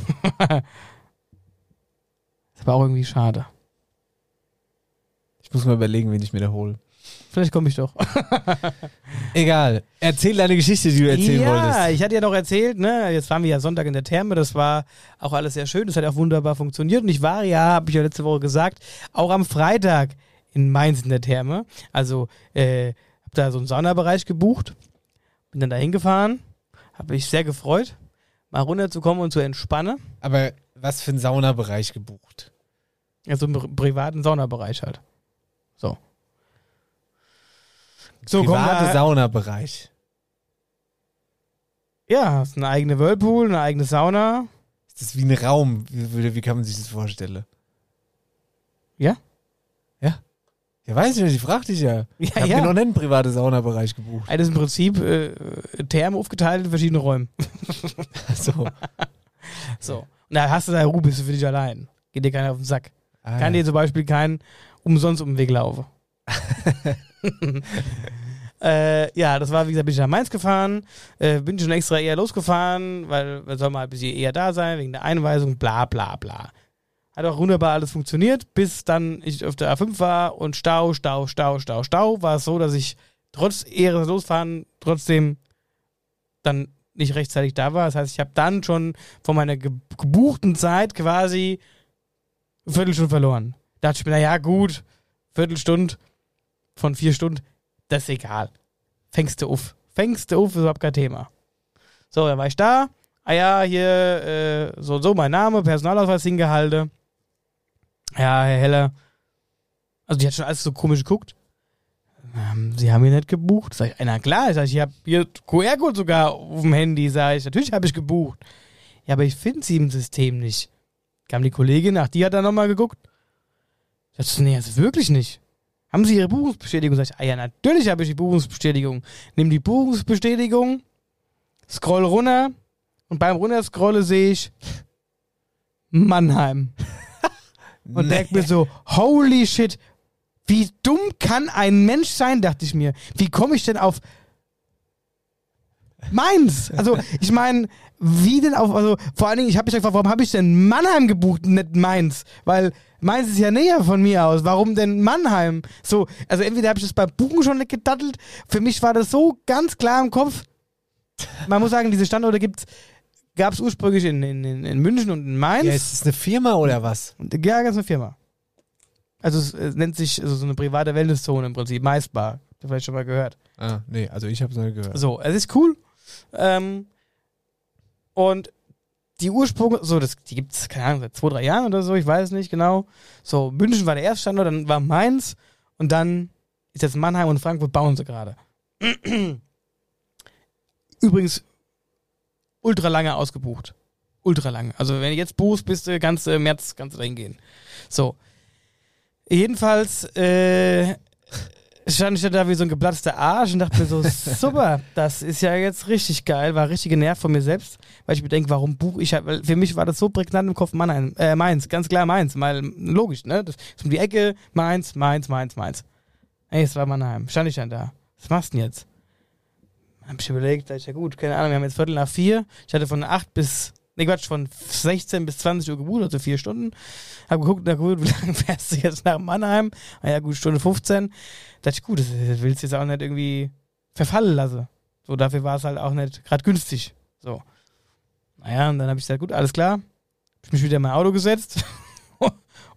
Ist aber auch irgendwie schade. Ich muss mal überlegen, wen ich mir da hole. Vielleicht komme ich doch. Egal. Erzähl deine Geschichte, die du erzählen ja, wolltest. ich hatte ja noch erzählt, ne, jetzt waren wir ja Sonntag in der Therme, das war auch alles sehr schön, das hat auch wunderbar funktioniert und ich war ja, habe ich ja letzte Woche gesagt, auch am Freitag in Mainz in der Therme, also habe da so einen Saunabereich gebucht, bin dann da hingefahren, habe mich sehr gefreut, mal runterzukommen und zu entspannen, Aber was für einen Saunabereich gebucht? also im privaten Saunabereich halt. So, Private komm, Saunabereich. ja, hast eine eigene Whirlpool, eine eigene Sauna. Ist das wie ein Raum? Wie kann man sich das vorstellen? Ja? Ja? Ja, weiß ich nicht, ich frag dich ja. Ich Ja, habe ja. mir noch nicht einen privaten Saunabereich gebucht. Das ist im Prinzip Therme aufgeteilt in verschiedene Räume. So. So. Und da hast du deine Ruhe, bist du für dich allein. Geht dir keiner auf den Sack. Ah, Kann ja. dir zum Beispiel keinen umsonst um den Weg laufen. Ja, das war, wie gesagt, bin ich nach Mainz gefahren, bin schon extra eher losgefahren, weil wir sollen mal ein bisschen eher da sein, wegen der Einweisung, bla bla bla. Hat auch wunderbar alles funktioniert, bis dann ich auf der A5 war und Stau, war es so, dass ich trotz Ehre losfahren trotzdem dann nicht rechtzeitig da war. Das heißt, ich habe dann schon von meiner gebuchten Zeit quasi eine Viertelstunde verloren. Da dachte ich mir, naja, gut, Viertelstunde von 4 Stunden, das ist egal. Fängst du auf, ist überhaupt kein Thema. So, dann war ich da. Ah ja, hier, so mein Name, Personalausweis hingehalten. Ja, Herr Heller. Also die hat schon alles so komisch geguckt. Sie haben hier nicht gebucht. Sag ich, na klar, ich habe hier QR-Code sogar auf dem Handy, sag ich. Natürlich habe ich gebucht. Ja, aber ich finde sie im System nicht. Kam die Kollegin nach, die hat dann nochmal geguckt. Ich dachte, nee, also wirklich nicht. Haben Sie Ihre Buchungsbestätigung? Sag ich, ah ja, natürlich habe ich die Buchungsbestätigung. Nimm die Buchungsbestätigung, scroll runter und beim Runterscrollen sehe ich Mannheim. Und denk mir so, holy shit, wie dumm kann ein Mensch sein, dachte ich mir. Wie komme ich denn auf Mainz? Also, ich meine, wie denn auf, also vor allen Dingen, ich habe mich gefragt, warum habe ich denn Mannheim gebucht und nicht Mainz? Weil Mainz ist ja näher von mir aus. Warum denn Mannheim? So, also entweder habe ich das beim Buchen schon nicht gedattelt. Für mich war das so ganz klar im Kopf. Man muss sagen, diese Standorte gab es ursprünglich in München und in Mainz. Ja, ist das eine Firma oder was? Ja, ganz eine Firma. Also es nennt sich so eine private Wellnesszone im Prinzip, Maisbar. Habt ihr vielleicht schon mal gehört. Ah, nee, also ich habe es noch nicht gehört. So, es ist cool. Und die Ursprünge, so, die gibt es, keine Ahnung, seit 2-3 Jahren oder so, ich weiß nicht genau. So, München war der erste Standort, dann war Mainz und dann ist jetzt Mannheim und Frankfurt bauen sie gerade. Übrigens, ultra lange ausgebucht. Ultra lange. Also wenn du jetzt buchst, bist du ganz März kannst du da hingehen. So. Jedenfalls stand ich da wie so ein geplatzter Arsch und dachte mir so, super, das ist ja jetzt richtig geil, war richtig genervt von mir selbst, weil ich mir denke, warum buche ich halt, weil für mich war das so prägnant im Kopf, Mainz, ganz klar Mainz, weil logisch, ne, das ist um die Ecke, Mainz. Ey, es war Mannheim, stand ich dann da, was machst du denn jetzt? Hab ich überlegt, sag ich, ja gut, keine Ahnung, wir haben jetzt 3:45, ich hatte von 16 bis 20 Uhr gebucht, also 4 Stunden. Hab geguckt, na gut, wie lange fährst du jetzt nach Mannheim? Na ja, gut, Stunde 15. Da dachte ich, gut, das willst du jetzt auch nicht irgendwie verfallen lassen. So, dafür war es halt auch nicht gerade günstig. So. Naja, und dann habe ich gesagt, gut, alles klar. Hab ich mich wieder in mein Auto gesetzt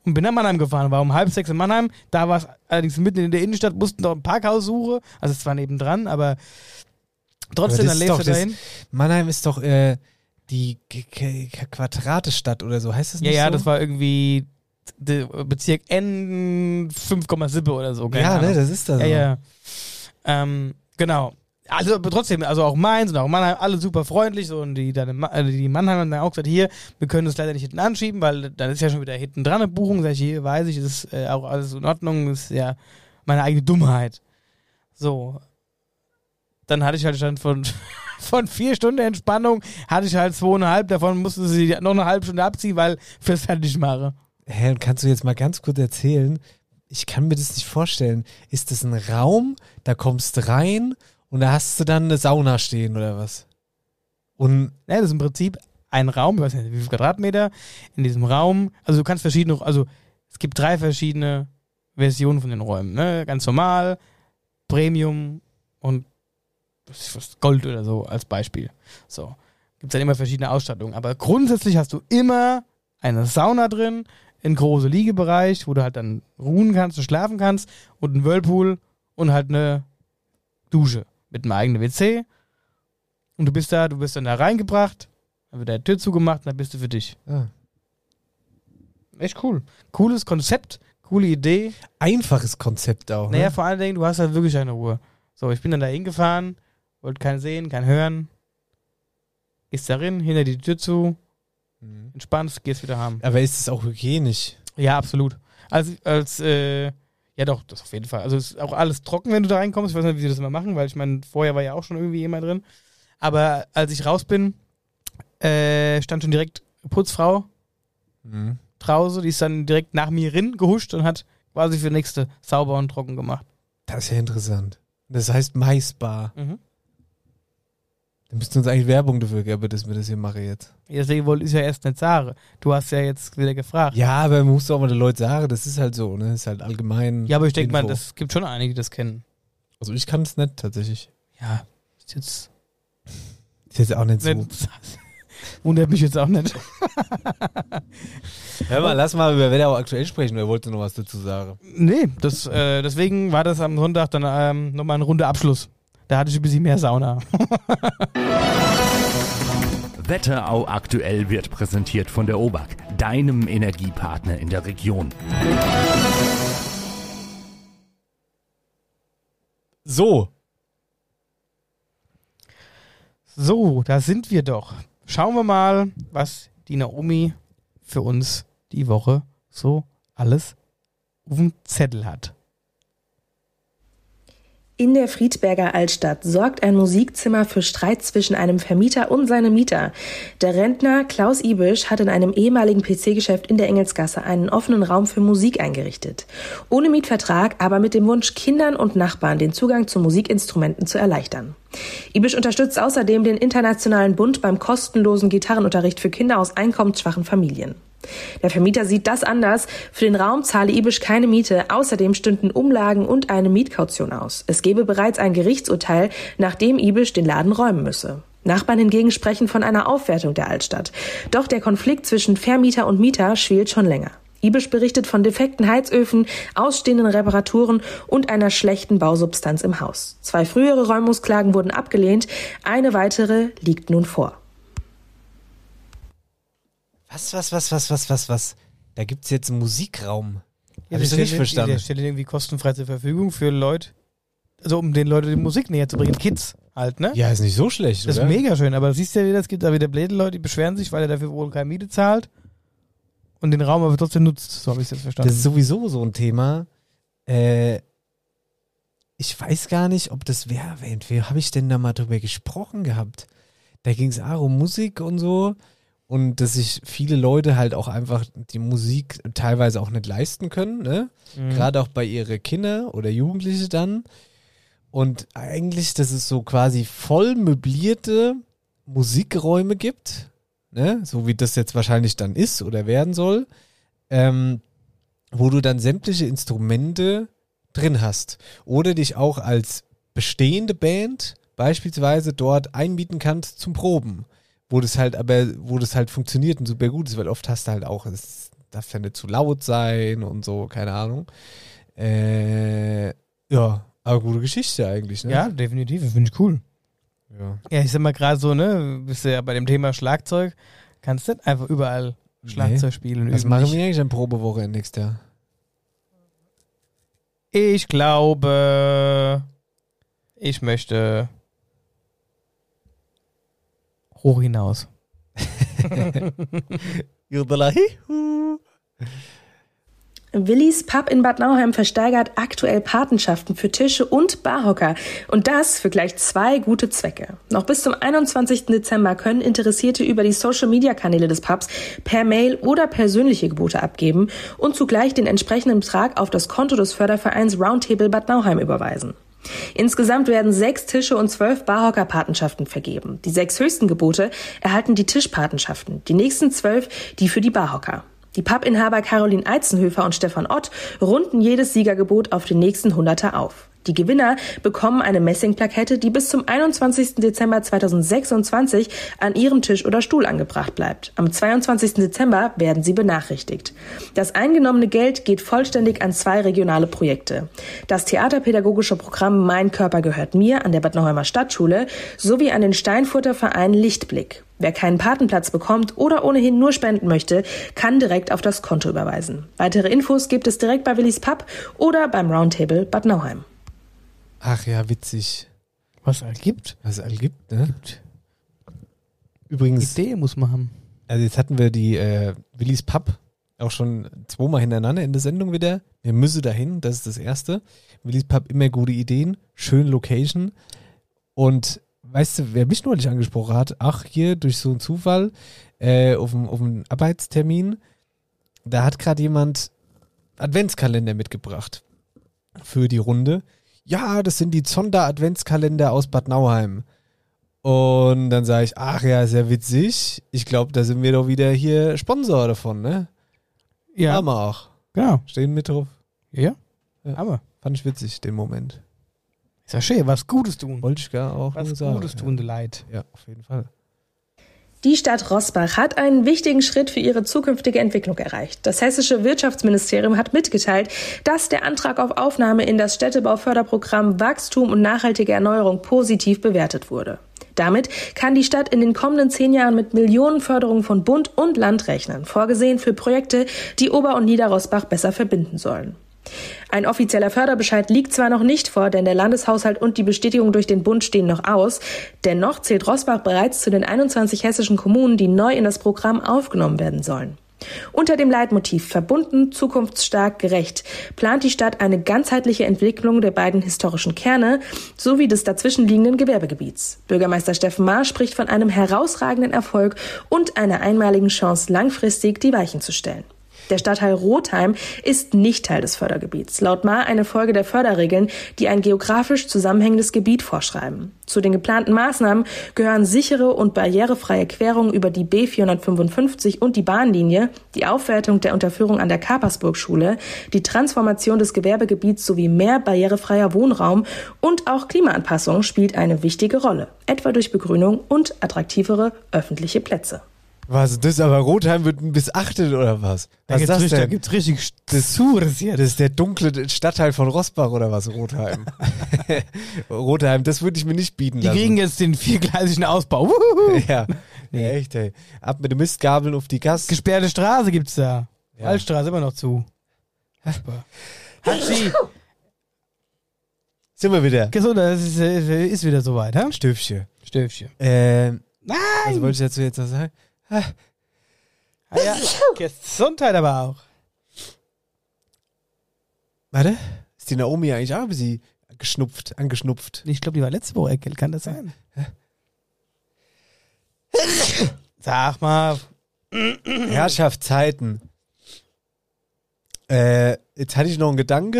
und bin nach Mannheim gefahren. War um 5:30 in Mannheim. Da war es allerdings mitten in der Innenstadt, mussten doch ein Parkhaus suchen. Also es war nebendran, aber trotzdem, dann lebst du dahin. Mannheim ist doch die Quadratestadt oder so, heißt das nicht so? Ja, das war irgendwie Bezirk N 5,7 oder so. Ja, ne, das ist das. Ja. Genau. Also aber trotzdem, also auch Mainz und auch Mannheim, alle super freundlich so, und die Mannheim haben dann auch gesagt, hier, wir können das leider nicht hinten anschieben, weil dann ist ja schon wieder hinten dran eine Buchung. Sag ich, hier weiß ich, das ist auch alles in Ordnung, das ist ja meine eigene Dummheit. So. Dann hatte ich halt schon von 4 Stunden Entspannung, hatte ich halt 2,5, davon musste sie noch eine halbe Stunde abziehen, weil fürs fertig mache. Hä, und kannst du jetzt mal ganz kurz erzählen, ich kann mir das nicht vorstellen, ist das ein Raum, da kommst du rein und da hast du dann eine Sauna stehen oder was? Und das ist im Prinzip ein Raum, ich weiß nicht, wie viel Quadratmeter, in diesem Raum, also du kannst es gibt 3 verschiedene Versionen von den Räumen, ne? Ganz normal, Premium und Gold oder so als Beispiel. So, gibt es dann immer verschiedene Ausstattungen, aber grundsätzlich hast du immer eine Sauna drin, einen großen Liegebereich, wo du halt dann ruhen kannst und schlafen kannst, und einen Whirlpool und halt eine Dusche mit einem eigenen WC, und du bist dann da reingebracht, dann wird der Tür zugemacht und dann bist du für dich. ja. Echt cool. Cooles Konzept, coole Idee. Einfaches Konzept auch. Naja, Ne? vor allen Dingen, du hast halt wirklich eine Ruhe. So, ich bin dann da hingefahren, wollte keinen sehen, keinen hören. Gehst da rein, hinter die Tür zu, entspannst, gehst wieder heim. Aber ist es auch hygienisch? Ja, absolut. Ja doch, das auf jeden Fall. Also ist auch alles trocken, wenn du da reinkommst. Ich weiß nicht, wie sie das immer machen, weil ich meine, vorher war ja auch schon irgendwie jemand drin. Aber als ich raus bin, stand schon direkt Putzfrau draußen, die ist dann direkt nach mir gehuscht und hat quasi für nächste sauber und trocken gemacht. Das ist ja interessant. Das heißt Maisbar. Mhm. Da müssten uns eigentlich Werbung dafür geben, dass wir das hier machen jetzt. Ja, deswegen wollte ich ja erst nicht sagen. Du hast ja jetzt wieder gefragt. Ja, aber man muss auch mal den Leuten sagen, das ist halt so, ne? Das ist halt allgemein. Ja, aber ich denke mal, Info. das gibt schon einige, die das kennen. Also ich kann es nicht tatsächlich. Ja, ist jetzt Ist jetzt auch nicht so. Wundert mich jetzt auch nicht. Hör mal, lass mal über Wetter auch aktuell sprechen, wer wollte noch was dazu sagen? Nee, deswegen war das am Sonntag dann nochmal ein runder Abschluss. Da hatte ich ein bisschen mehr Sauna. Wetterau aktuell wird präsentiert von der OBAK, deinem Energiepartner in der Region. So, da sind wir doch. Schauen wir mal, was die Naomi für uns die Woche so alles auf dem Zettel hat. In der Friedberger Altstadt sorgt ein Musikzimmer für Streit zwischen einem Vermieter und seinem Mieter. Der Rentner Klaus Ibisch hat in einem ehemaligen PC-Geschäft in der Engelsgasse einen offenen Raum für Musik eingerichtet. Ohne Mietvertrag, aber mit dem Wunsch, Kindern und Nachbarn den Zugang zu Musikinstrumenten zu erleichtern. Ibisch unterstützt außerdem den Internationalen Bund beim kostenlosen Gitarrenunterricht für Kinder aus einkommensschwachen Familien. Der Vermieter sieht das anders. Für den Raum zahle Ibisch keine Miete. Außerdem stünden Umlagen und eine Mietkaution aus. Es gebe bereits ein Gerichtsurteil, nachdem Ibisch den Laden räumen müsse. Nachbarn hingegen sprechen von einer Aufwertung der Altstadt. Doch der Konflikt zwischen Vermieter und Mieter schwelt schon länger. Ibisch berichtet von defekten Heizöfen, ausstehenden Reparaturen und einer schlechten Bausubstanz im Haus. 2 frühere Räumungsklagen wurden abgelehnt. Eine weitere liegt nun vor. Was? Da gibt's jetzt einen Musikraum. Ja, Hab ich so nicht verstanden. Der stellt irgendwie kostenfrei zur Verfügung für Leute, also um den Leuten die Musik näher zu bringen. Kids halt, ne? Ja, ist nicht so schlecht, Das oder? ist mega schön, aber siehst du ja wieder, es gibt da wieder blöde Leute, die beschweren sich, weil er dafür wohl keine Miete zahlt und den Raum aber trotzdem nutzt. So habe ich es jetzt verstanden. Das ist sowieso so ein Thema. Ich weiß gar nicht, ob das wer habe ich denn da mal drüber gesprochen gehabt? Da ging es auch um Musik und so. Und dass sich viele Leute halt auch einfach die Musik teilweise auch nicht leisten können, ne? Gerade auch bei ihren Kindern oder Jugendliche dann. Und eigentlich, dass es so quasi voll möblierte Musikräume gibt, ne? So wie das jetzt wahrscheinlich dann ist oder werden soll, wo du dann sämtliche Instrumente drin hast. Oder dich auch als bestehende Band beispielsweise dort einmieten kannst zum Proben. Wo das halt funktioniert und super gut ist, weil oft hast du halt auch, darf ja nicht zu laut sein und so, keine Ahnung. Ja, aber gute Geschichte eigentlich, ne? Ja, definitiv, finde ich cool. Ja. Ja, ich sag mal gerade so, ne, bist du ja bei dem Thema Schlagzeug, kannst du nicht einfach überall Schlagzeug spielen. Was machen wir eigentlich an Probewoche nächstes Jahr? Ich glaube, ich möchte hoch hinaus. Willis Pub in Bad Nauheim versteigert aktuell Patenschaften für Tische und Barhocker. Und das für gleich 2 gute Zwecke. Noch bis zum 21. Dezember können Interessierte über die Social-Media-Kanäle des Pubs per Mail oder persönliche Gebote abgeben und zugleich den entsprechenden Betrag auf das Konto des Fördervereins Roundtable Bad Nauheim überweisen. Insgesamt werden 6 Tische und 12 Barhocker-Patenschaften vergeben. Die 6 höchsten Gebote erhalten die Tischpatenschaften, die nächsten 12 die für die Barhocker. Die Pubinhaber Caroline Eizenhöfer und Stefan Ott runden jedes Siegergebot auf den nächsten 100er auf. Die Gewinner bekommen eine Messingplakette, die bis zum 21. Dezember 2026 an ihrem Tisch oder Stuhl angebracht bleibt. Am 22. Dezember werden sie benachrichtigt. Das eingenommene Geld geht vollständig an 2 regionale Projekte. Das theaterpädagogische Programm Mein Körper gehört mir an der Bad Nauheimer Stadtschule sowie an den Steinfurter Verein Lichtblick. Wer keinen Patenplatz bekommt oder ohnehin nur spenden möchte, kann direkt auf das Konto überweisen. Weitere Infos gibt es direkt bei Willis Pub oder beim Roundtable Bad Nauheim. Ach ja, witzig. Was es all gibt? Was es all gibt, ne? Übrigens, Idee muss man haben. also jetzt hatten wir die Willis Pub auch schon 2-mal hintereinander in der Sendung wieder. Wir müssen dahin, das ist das Erste. Willis Pub, immer gute Ideen, schöne Location. Und weißt du, wer mich neulich angesprochen hat? Ach, hier durch so einen Zufall auf einen Arbeitstermin, da hat gerade jemand Adventskalender mitgebracht für die Runde. Ja, das sind die Zonder-Adventskalender aus Bad Nauheim. Und dann sage ich, ach ja, ist ja witzig. Ich glaube, da sind wir doch wieder hier Sponsor davon, ne? Ja. Haben wir auch. Genau. Stehen mit drauf. Ja. Ja. Aber. Fand ich witzig, den Moment. Ist ja schön, was Gutes tun. Wollte ich gar auch Was nur sagen. Gutes tun, Leid. Ja, auf jeden Fall. Die Stadt Roßbach hat einen wichtigen Schritt für ihre zukünftige Entwicklung erreicht. Das hessische Wirtschaftsministerium hat mitgeteilt, dass der Antrag auf Aufnahme in das Städtebauförderprogramm Wachstum und nachhaltige Erneuerung positiv bewertet wurde. Damit kann die Stadt in den kommenden 10 Jahren mit Millionenförderungen von Bund und Land rechnen, vorgesehen für Projekte, die Ober- und Niederroßbach besser verbinden sollen. Ein offizieller Förderbescheid liegt zwar noch nicht vor, denn der Landeshaushalt und die Bestätigung durch den Bund stehen noch aus. Dennoch zählt Roßbach bereits zu den 21 hessischen Kommunen, die neu in das Programm aufgenommen werden sollen. Unter dem Leitmotiv verbunden, zukunftsstark, gerecht plant die Stadt eine ganzheitliche Entwicklung der beiden historischen Kerne sowie des dazwischenliegenden Gewerbegebiets. Bürgermeister Steffen Mahr spricht von einem herausragenden Erfolg und einer einmaligen Chance, langfristig die Weichen zu stellen. Der Stadtteil Rotheim ist nicht Teil des Fördergebiets. Laut Mahr eine Folge der Förderregeln, die ein geografisch zusammenhängendes Gebiet vorschreiben. Zu den geplanten Maßnahmen gehören sichere und barrierefreie Querungen über die B455 und die Bahnlinie, die Aufwertung der Unterführung an der Kapersburg-Schule, die Transformation des Gewerbegebiets sowie mehr barrierefreier Wohnraum und auch Klimaanpassung spielt eine wichtige Rolle, etwa durch Begrünung und attraktivere öffentliche Plätze. Was, das aber Rotheim wird missachtet oder was? Was ist das denn? Da gibt's richtig Sures hier. Das ist der dunkle Stadtteil von Roßbach oder was, Rotheim? Rotheim, das würde ich mir nicht bieten Die lassen. kriegen jetzt den 4-gleisigen Ausbau. Wuhu. Ja, nee, echt, ey. Ab mit den Mistgabeln auf die Gas. Gesperrte Straße gibt's da. Ja. Waldstraße immer noch zu. Hatschi. Sind wir wieder. Gesundheit, das ist wieder soweit, hä? Stöfchen. Stöfchen. Nein! Nein! Was wollte ich dazu jetzt noch sagen? Ah, ja. Gesundheit aber auch. Warte, ist die Naomi eigentlich auch ein bisschen angeschnupft? Ich glaube, die war letzte Woche erkältet, kann das sein? Sag mal. Herrschaftszeiten. Jetzt hatte ich noch einen Gedanke.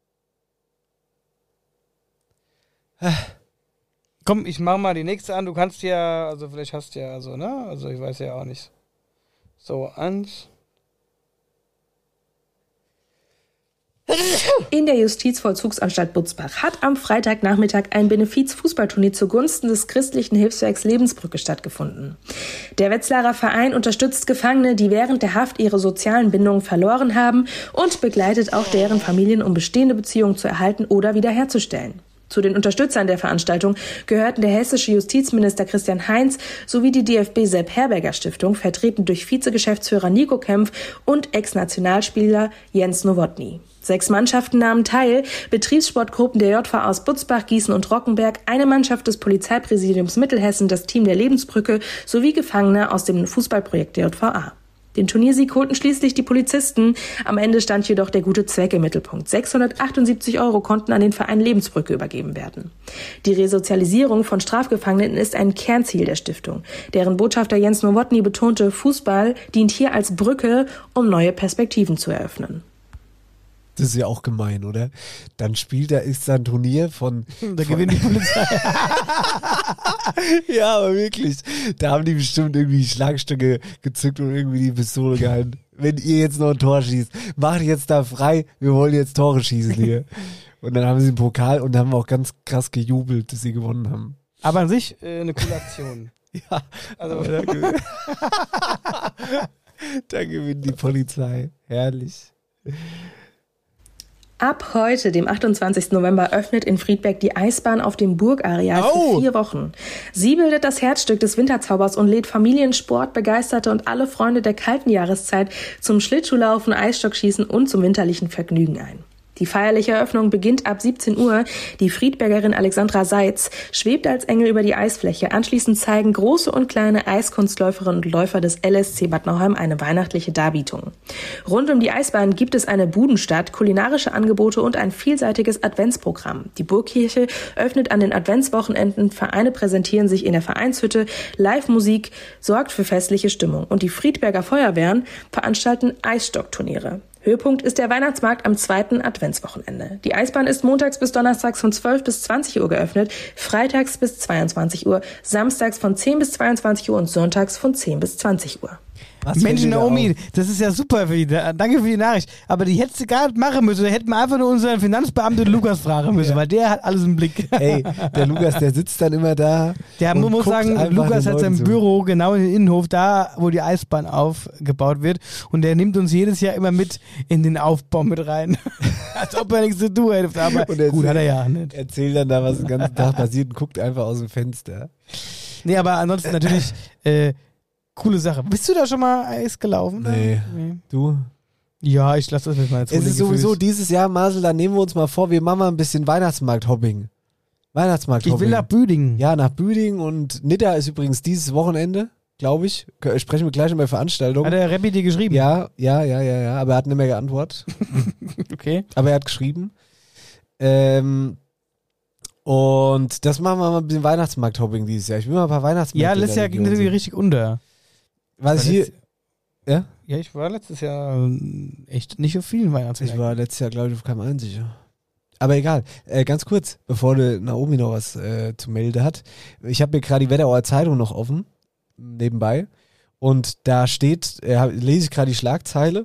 Komm, ich mach mal die nächste an. Du kannst ja, also vielleicht hast du ja, also, ne? Also ich weiß ja auch nicht. So, 1. In der Justizvollzugsanstalt Butzbach hat am Freitagnachmittag ein Benefiz-Fußballturnier zugunsten des christlichen Hilfswerks Lebensbrücke stattgefunden. Der Wetzlarer Verein unterstützt Gefangene, die während der Haft ihre sozialen Bindungen verloren haben und begleitet auch deren Familien, um bestehende Beziehungen zu erhalten oder wiederherzustellen. Zu den Unterstützern der Veranstaltung gehörten der hessische Justizminister Christian Heinz sowie die DFB-Sepp-Herberger-Stiftung, vertreten durch Vizegeschäftsführer Nico Kempf und Ex-Nationalspieler Jens Nowotny. 6 Mannschaften nahmen teil, Betriebssportgruppen der JV aus Butzbach, Gießen und Rockenberg, eine Mannschaft des Polizeipräsidiums Mittelhessen, das Team der Lebensbrücke sowie Gefangene aus dem Fußballprojekt der JVA. Den Turniersieg holten schließlich die Polizisten. Am Ende stand jedoch der gute Zweck im Mittelpunkt. 678 € konnten an den Verein Lebensbrücke übergeben werden. Die Resozialisierung von Strafgefangenen ist ein Kernziel der Stiftung. Deren Botschafter Jens Nowotny betonte, Fußball dient hier als Brücke, um neue Perspektiven zu eröffnen. Das ist ja auch gemein, oder? Dann ist da ein Turnier von... Da gewinnt die Polizei. Ja, aber wirklich. Da haben die bestimmt irgendwie Schlagstöcke gezückt und irgendwie die Pistole gehalten. Wenn ihr jetzt noch ein Tor schießt, macht jetzt da frei, wir wollen jetzt Tore schießen hier. Und dann haben sie den Pokal und haben auch ganz krass gejubelt, dass sie gewonnen haben. Aber an sich eine coole Aktion. Ja, also da gewinnt die Polizei. Herrlich. Ab heute, dem 28. November, öffnet in Friedberg die Eisbahn auf dem Burgareal für 4 Wochen. Sie bildet das Herzstück des Winterzaubers und lädt Familien, Sportbegeisterte und alle Freunde der kalten Jahreszeit zum Schlittschuhlaufen, Eisstockschießen und zum winterlichen Vergnügen ein. Die feierliche Eröffnung beginnt ab 17 Uhr. Die Friedbergerin Alexandra Seitz schwebt als Engel über die Eisfläche. Anschließend zeigen große und kleine Eiskunstläuferinnen und Läufer des LSC Bad Nauheim eine weihnachtliche Darbietung. Rund um die Eisbahn gibt es eine Budenstadt, kulinarische Angebote und ein vielseitiges Adventsprogramm. Die Burgkirche öffnet an den Adventswochenenden, Vereine präsentieren sich in der Vereinshütte, Live-Musik sorgt für festliche Stimmung und die Friedberger Feuerwehren veranstalten Eisstockturniere. Höhepunkt ist der Weihnachtsmarkt am 2. Adventswochenende. Die Eisbahn ist montags bis donnerstags von 12 bis 20 Uhr geöffnet, freitags bis 22 Uhr, samstags von 10 bis 22 Uhr und sonntags von 10 bis 20 Uhr. Mensch, Naomi, das ist ja super für die. Danke für die Nachricht. Aber die hättest du gar nicht machen müssen. Da hätten wir einfach nur unseren Finanzbeamten Lukas fragen müssen, weil der hat alles im Blick. Ey, der Lukas, der sitzt dann immer da. Man muss sagen, Lukas hat sein Büro genau in den Innenhof, da wo die Eisbahn aufgebaut wird. Und der nimmt uns jedes Jahr immer mit in den Aufbau mit rein. Als ob er nichts zu tun hätte. Aber gut, hat er ja nicht. Erzählt dann da, was den ganzen Tag passiert und guckt einfach aus dem Fenster. Nee, aber ansonsten natürlich coole Sache. Bist du da schon mal Eis gelaufen? Nee. Du? Ja, ich lasse das mit meiner Es ist sowieso dieses Jahr, Marcel, da nehmen wir uns mal vor, wir machen mal ein bisschen Weihnachtsmarkt-Hopping. Ich will nach Büdingen. Ja, nach Büdingen und Nidda ist übrigens dieses Wochenende, glaube ich. Sprechen wir gleich noch bei Veranstaltungen. Hat der Rappi dir geschrieben? Ja, aber er hat nicht mehr geantwortet. Okay. Aber er hat geschrieben. Und das machen wir mal ein bisschen Weihnachtsmarkt-Hopping dieses Jahr. Ich will mal ein paar Weihnachtsmärkte. Ja, letztes Jahr ging das irgendwie richtig unter. Was hier... Ja? Ja, ich war letztes Jahr echt nicht auf vielen Weihnachtsmärkten. Ich war letztes Jahr, glaube ich, auf keinem einzigen. Aber egal, ganz kurz, bevor Naomi noch was zu melden hat. Ich habe mir gerade die Wetterauer Zeitung noch offen, nebenbei. Und da steht, lese ich gerade die Schlagzeile,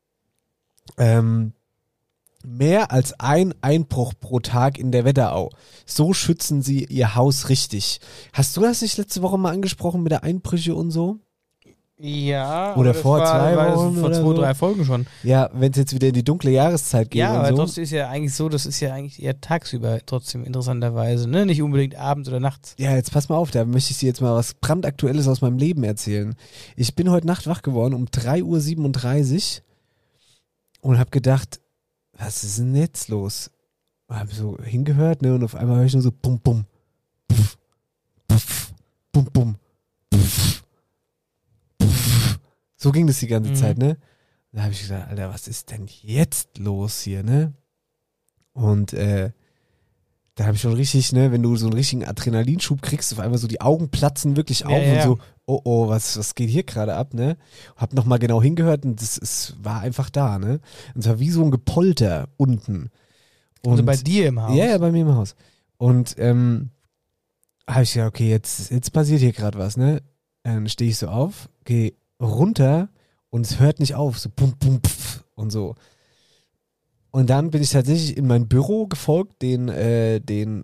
mehr als ein Einbruch pro Tag in der Wetterau. So schützen sie ihr Haus richtig. Hast du das nicht letzte Woche mal angesprochen mit der Einbrüche und so? Ja. Oder vor 2 Wochen vor 2, 3 Folgen schon. Ja, wenn es jetzt wieder in die dunkle Jahreszeit geht. Ja, und aber so. trotzdem ist ja eigentlich so, das ist ja eigentlich eher tagsüber trotzdem interessanterweise, ne? Nicht unbedingt abends oder nachts. Ja, jetzt pass mal auf, da möchte ich dir jetzt mal was brandaktuelles aus meinem Leben erzählen. Ich bin heute Nacht wach geworden um 3:37 Uhr und habe gedacht, was ist denn jetzt los? Habe so hingehört, ne? Und auf einmal höre ich nur so bum bum, puff, puff, bum bum, puff, puff. So ging das die ganze Zeit, ne? Da habe ich gedacht, Alter, was ist denn jetzt los hier, ne? Und da habe ich schon richtig, ne, wenn du so einen richtigen Adrenalinschub kriegst, auf einmal so die Augen platzen wirklich auf und so, oh, was geht hier gerade ab, ne? Hab nochmal genau hingehört und es war einfach da, ne? Und es war wie so ein Gepolter unten. Und also bei dir im Haus? Ja, bei mir im Haus. Und habe ich gedacht, okay, jetzt passiert hier gerade was, ne? Dann stehe ich so auf, gehe runter und es hört nicht auf, so bum, bum, pf und so. Und dann bin ich tatsächlich in mein Büro gefolgt, diesen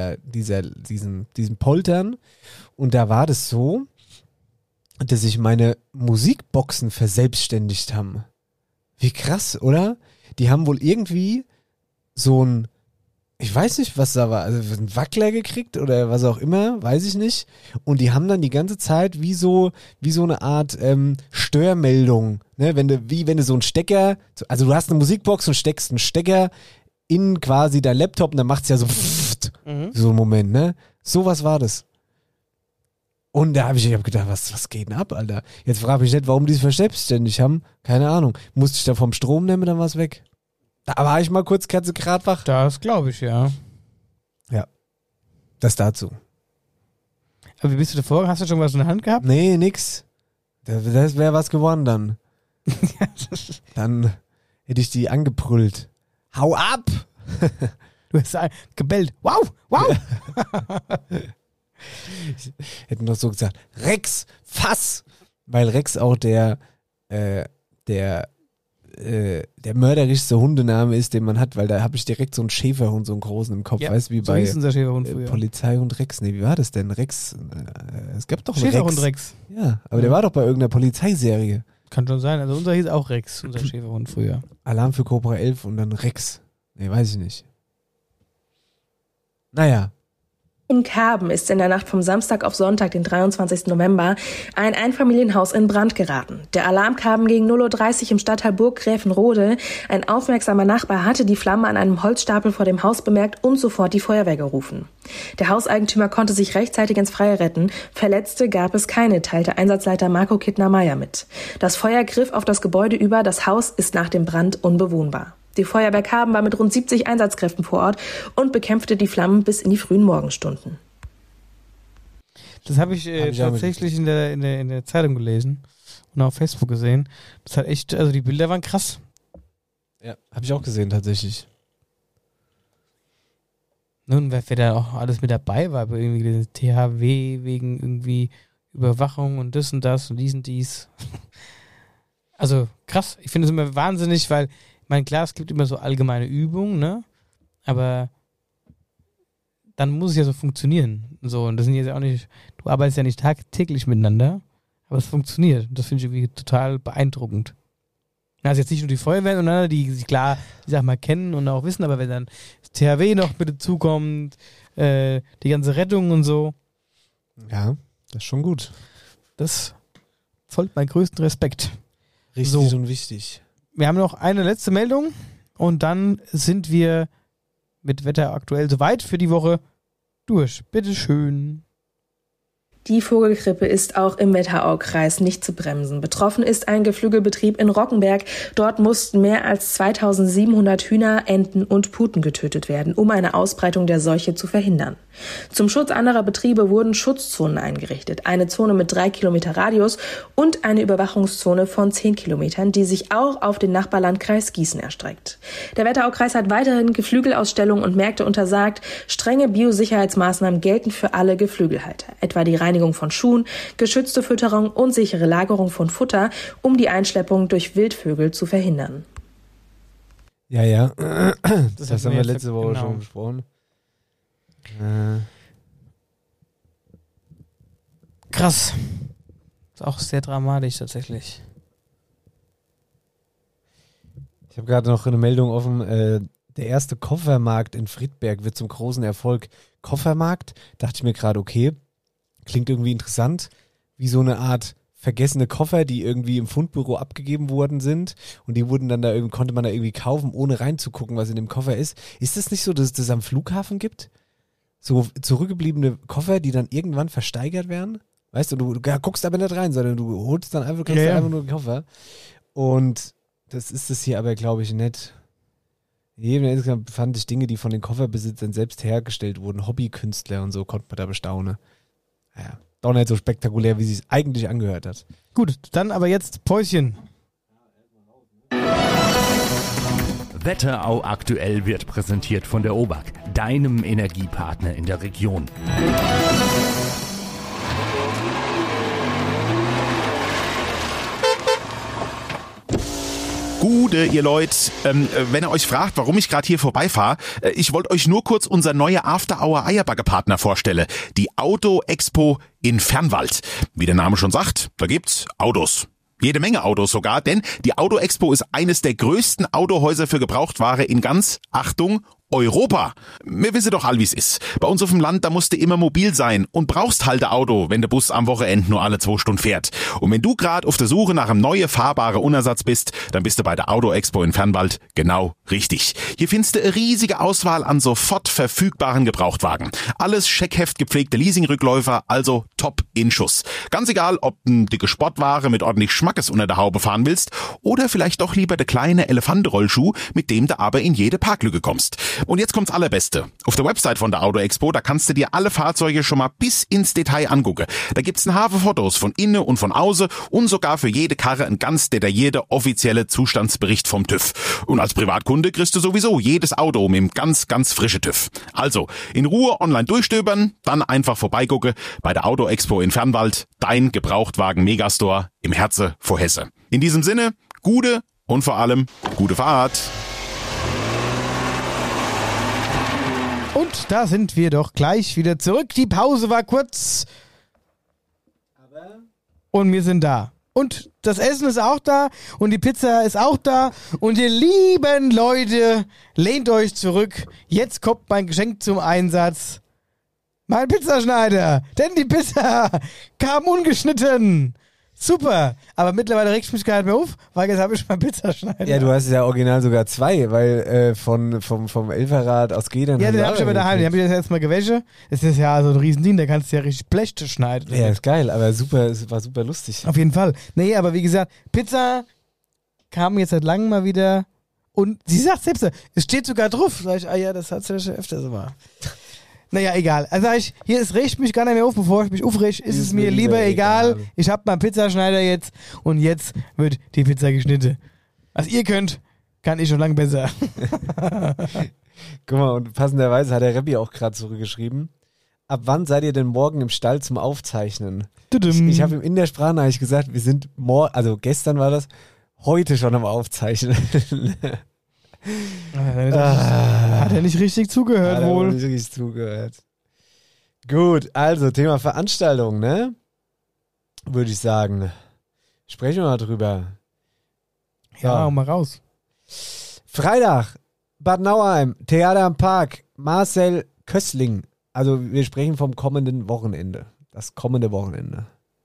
Poltern. Und da war das so, dass sich meine Musikboxen verselbstständigt haben. Wie krass, oder? Die haben wohl irgendwie so ein, ich weiß nicht, was da war, also einen Wackler gekriegt oder was auch immer, weiß ich nicht. Und die haben dann die ganze Zeit wie so eine Art Störmeldung, ne? Wenn du so einen Stecker, also du hast eine Musikbox und steckst einen Stecker in quasi dein Laptop und dann macht's ja so so einen Moment, ne? Sowas war das. Und da habe ich gedacht, was geht denn ab, Alter? Jetzt frage ich nicht, warum die es verselbstständigt haben. Keine Ahnung. Musste ich da vom Strom nehmen, dann war es weg. Da war ich mal kurz Kerze-Grad wach. Das glaube ich, ja. Ja. Das dazu. Aber wie bist du davor? Hast du schon was in der Hand gehabt? Nee, nix. Das wäre was geworden dann. Dann hätte ich die angebrüllt. Hau ab! Du hast gebellt. Wow, wow! Ich hätte noch so gesagt, Rex, Fass! Weil Rex auch der mörderischste Hundename ist, den man hat, weil da habe ich direkt so einen Schäferhund, so einen großen im Kopf, Ja, weißt du, wie so bei hieß unser Schäferhund früher. Polizeihund Rex. Nee, wie war das denn? Rex, es gab doch einen Schäferhund Rex. Ja, aber der war doch bei irgendeiner Polizeiserie. Kann schon sein. Also unser hieß auch Rex, unser Schäferhund früher. Alarm für Cobra 11 und dann Rex. Nee, weiß ich nicht. Naja. In Karben ist in der Nacht vom Samstag auf Sonntag, den 23. November, ein Einfamilienhaus in Brand geraten. Der Alarm kam gegen 0:30 Uhr im Stadtteil Burggräfenrode. Ein aufmerksamer Nachbar hatte die Flamme an einem Holzstapel vor dem Haus bemerkt und sofort die Feuerwehr gerufen. Der Hauseigentümer konnte sich rechtzeitig ins Freie retten. Verletzte gab es keine, teilte Einsatzleiter Marco Kittner-Meyer mit. Das Feuer griff auf das Gebäude über. Das Haus ist nach dem Brand unbewohnbar. Die Feuerwehr Karben war mit rund 70 Einsatzkräften vor Ort und bekämpfte die Flammen bis in die frühen Morgenstunden. Das habe ich tatsächlich in der Zeitung gelesen und auf Facebook gesehen. Das hat echt, also die Bilder waren krass. Ja, habe ich auch gesehen tatsächlich. Nun, wer da auch alles mit dabei war, irgendwie THW wegen irgendwie Überwachung und das und das und dies und dies. Also krass, ich finde es immer wahnsinnig, weil ich meine, klar, es gibt immer so allgemeine Übungen, ne? Aber dann muss es ja so funktionieren. So, und das sind jetzt auch nicht, du arbeitest ja nicht tagtäglich miteinander, aber es funktioniert. Das finde ich irgendwie total beeindruckend. Also jetzt nicht nur die Feuerwehr untereinander, die sich klar, ich sag mal, kennen und auch wissen, aber wenn dann das THW noch mit dazukommt, die ganze Rettung und so. Ja, das ist schon gut. Das zollt meinen größten Respekt. Richtig So. und wichtig. Wir haben noch eine letzte Meldung und dann sind wir mit Wetter aktuell soweit für die Woche durch. Bitteschön. Die Vogelgrippe ist auch im Wetteraukreis nicht zu bremsen. Betroffen ist ein Geflügelbetrieb in Rockenberg. Dort mussten mehr als 2700 Hühner, Enten und Puten getötet werden, um eine Ausbreitung der Seuche zu verhindern. Zum Schutz anderer Betriebe wurden Schutzzonen eingerichtet. Eine Zone mit 3 Kilometer Radius und eine Überwachungszone von 10 Kilometern, die sich auch auf den Nachbarlandkreis Gießen erstreckt. Der Wetteraukreis hat weiterhin Geflügelausstellungen und Märkte untersagt. Strenge Biosicherheitsmaßnahmen gelten für alle Geflügelhalter, etwa die Reinigung von Schuhen, geschützte Fütterung und sichere Lagerung von Futter, um die Einschleppung durch Wildvögel zu verhindern. Ja. Das haben wir jetzt letzte Woche genau schon besprochen. Krass. Ist auch sehr dramatisch tatsächlich. Ich habe gerade noch eine Meldung offen. Der erste Koffermarkt in Friedberg wird zum großen Erfolg. Koffermarkt? Dachte ich mir gerade, okay, klingt irgendwie interessant. Wie so eine Art vergessene Koffer, die irgendwie im Fundbüro abgegeben worden sind und die wurden dann da konnte man da irgendwie kaufen, ohne reinzugucken, was in dem Koffer ist. Ist das nicht so, dass es das am Flughafen gibt? So zurückgebliebene Koffer, die dann irgendwann versteigert werden? Weißt du, du guckst aber nicht rein, sondern du holst dann einfach, kriegst einfach nur den Koffer. Und das ist es hier aber, glaube ich, nicht. Insgesamt fand ich Dinge, die von den Kofferbesitzern selbst hergestellt wurden, Hobbykünstler und so, konnte man da bestaunen. Naja, doch nicht so spektakulär, wie sie es eigentlich angehört hat. Gut, dann aber jetzt Päuschen. Wetterau aktuell wird präsentiert von der OBAK, deinem Energiepartner in der Region. Gute, ihr Leute. Wenn ihr euch fragt, warum ich gerade hier vorbeifahre, ich wollte euch nur kurz unser neue After-Hour-Eierbagger-Partner vorstellen. Die Auto-Expo in Fernwald. Wie der Name schon sagt, da gibt's Autos. Jede Menge Autos sogar, denn die Auto-Expo ist eines der größten Autohäuser für Gebrauchtware in ganz, Achtung, Europa. Wir wissen doch all, wie's ist. Bei uns auf dem Land, da musst du immer mobil sein und brauchst halt ein Auto, wenn der Bus am Wochenende nur alle 2 Stunden fährt. Und wenn du gerade auf der Suche nach einem neuen fahrbaren Unersatz bist, dann bist du bei der Auto-Expo in Fernwald genau richtig. Hier findest du eine riesige Auswahl an sofort verfügbaren Gebrauchtwagen. Alles Scheckheft gepflegte Leasingrückläufer, also top in Schuss. Ganz egal, ob du dicke Sportware mit ordentlich Schmackes unter der Haube fahren willst oder vielleicht doch lieber der kleine Elefantenrollschuh, mit dem du aber in jede Parklücke kommst. Und jetzt kommt's Allerbeste. Auf der Website von der Auto Expo, da kannst du dir alle Fahrzeuge schon mal bis ins Detail angucken. Da gibt's ein Haufen Fotos von innen und von außen und sogar für jede Karre ein ganz detaillierter offizielle Zustandsbericht vom TÜV. Und als Privatkunde kriegst du sowieso jedes Auto mit einem ganz, ganz frischen TÜV. Also, in Ruhe online durchstöbern, dann einfach vorbeigucken bei der Auto Expo in Fernwald, dein Gebrauchtwagen-Megastore im Herzen vor Hesse. In diesem Sinne, gute und vor allem gute Fahrt. Und da sind wir doch gleich wieder zurück. Die Pause war kurz. Und wir sind da. Und das Essen ist auch da. Und die Pizza ist auch da. Und ihr lieben Leute, lehnt euch zurück. Jetzt kommt mein Geschenk zum Einsatz. Mein Pizzaschneider. Denn die Pizza kam ungeschnitten. Super, aber mittlerweile regt mich gar nicht mehr auf, weil jetzt habe ich meinen Pizzaschneider. Ja, du hast ja original sogar 2, weil vom Elferrad aus Gedern. Ja, den hab ich aber daheim, den hab ich jetzt mal gewäscht. Das ist ja so ein Riesending, da kannst du ja richtig Blech schneiden. Ja, ist geil, aber super, es war super lustig. Auf jeden Fall. Nee, aber wie gesagt, Pizza kam jetzt seit langem mal wieder und sie sagt selbst, es steht sogar drauf. Sag ich, ja, das hat sie ja schon öfter so mal. Naja, egal. Also hier, es regt mich gar nicht mehr auf, bevor ich mich aufreg, ist es mir lieber egal. Ich hab meinen Pizzaschneider jetzt und jetzt wird die Pizza geschnitten. Was ihr könnt, kann ich schon lange besser. Guck mal, und passenderweise hat der Rebbi auch gerade zurückgeschrieben. Ab wann seid ihr denn morgen im Stall zum Aufzeichnen? Ich habe ihm in der Sprachnachricht gesagt, wir sind also gestern war das, heute schon am Aufzeichnen. Hat er nicht richtig zugehört wohl? Hat er nicht richtig zugehört. Gut, also Thema Veranstaltung, ne? Würde ich sagen. Sprechen wir mal drüber. Ja, hau mal raus. Freitag, Bad Nauheim, Theater am Park, Marcel Kössling. Also wir sprechen vom kommenden Wochenende. Das kommende Wochenende.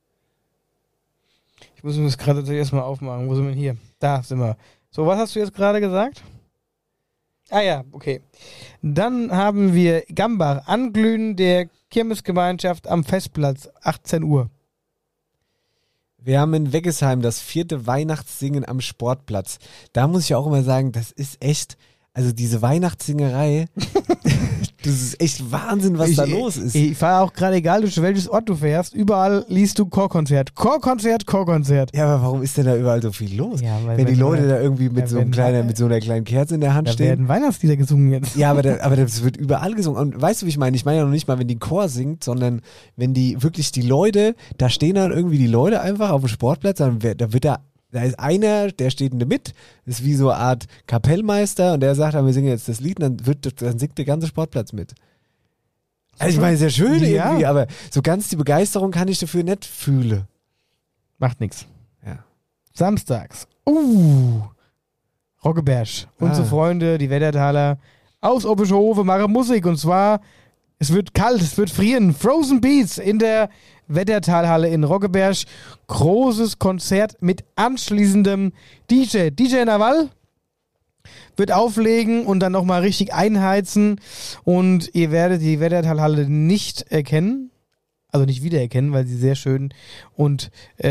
Ich muss mir das gerade erstmal aufmachen. Wo sind wir hier? Da sind wir. So, was hast du jetzt gerade gesagt? Ah ja, okay. Dann haben wir Gambach, Anglühen der Kirmesgemeinschaft am Festplatz, 18 Uhr. Wir haben in Weggesheim das 4. Weihnachtssingen am Sportplatz. Da muss ich auch immer sagen, das ist echt, also diese Weihnachtssingerei, das ist echt Wahnsinn, was da los ist. Ich fahre auch gerade, egal durch welches Ort du fährst, überall liest du Chorkonzert. Chorkonzert, Chorkonzert. Ja, aber warum ist denn da überall so viel los? Ja, wenn die Leute da irgendwie mit so einer kleinen Kerze in der Hand stehen. Da werden Weihnachtslieder gesungen jetzt. Ja, aber das wird überall gesungen. Und weißt du, wie ich meine? Ich meine ja noch nicht mal, wenn die Chor singt, sondern wenn die wirklich die Leute, da stehen dann irgendwie die Leute einfach auf dem Sportplatz, da ist einer, der steht in der Mitte, ist wie so eine Art Kapellmeister und der sagt dann, wir singen jetzt das Lied und dann singt der ganze Sportplatz mit. Also ich meine, sehr schön irgendwie, aber so ganz die Begeisterung kann ich dafür nicht fühlen. Macht nix. Ja. Samstags. Roggeberg. Unsere Freunde, die Wettertaler aus Obischhofe machen Musik und zwar, es wird kalt, es wird frieren. Frozen Beats in der Wettertalhalle in Roggeberg. Großes Konzert mit anschließendem DJ. DJ Nawal wird auflegen und dann nochmal richtig einheizen und ihr werdet die Wettertalhalle nicht erkennen. Also nicht wiedererkennen, weil sie sehr schön und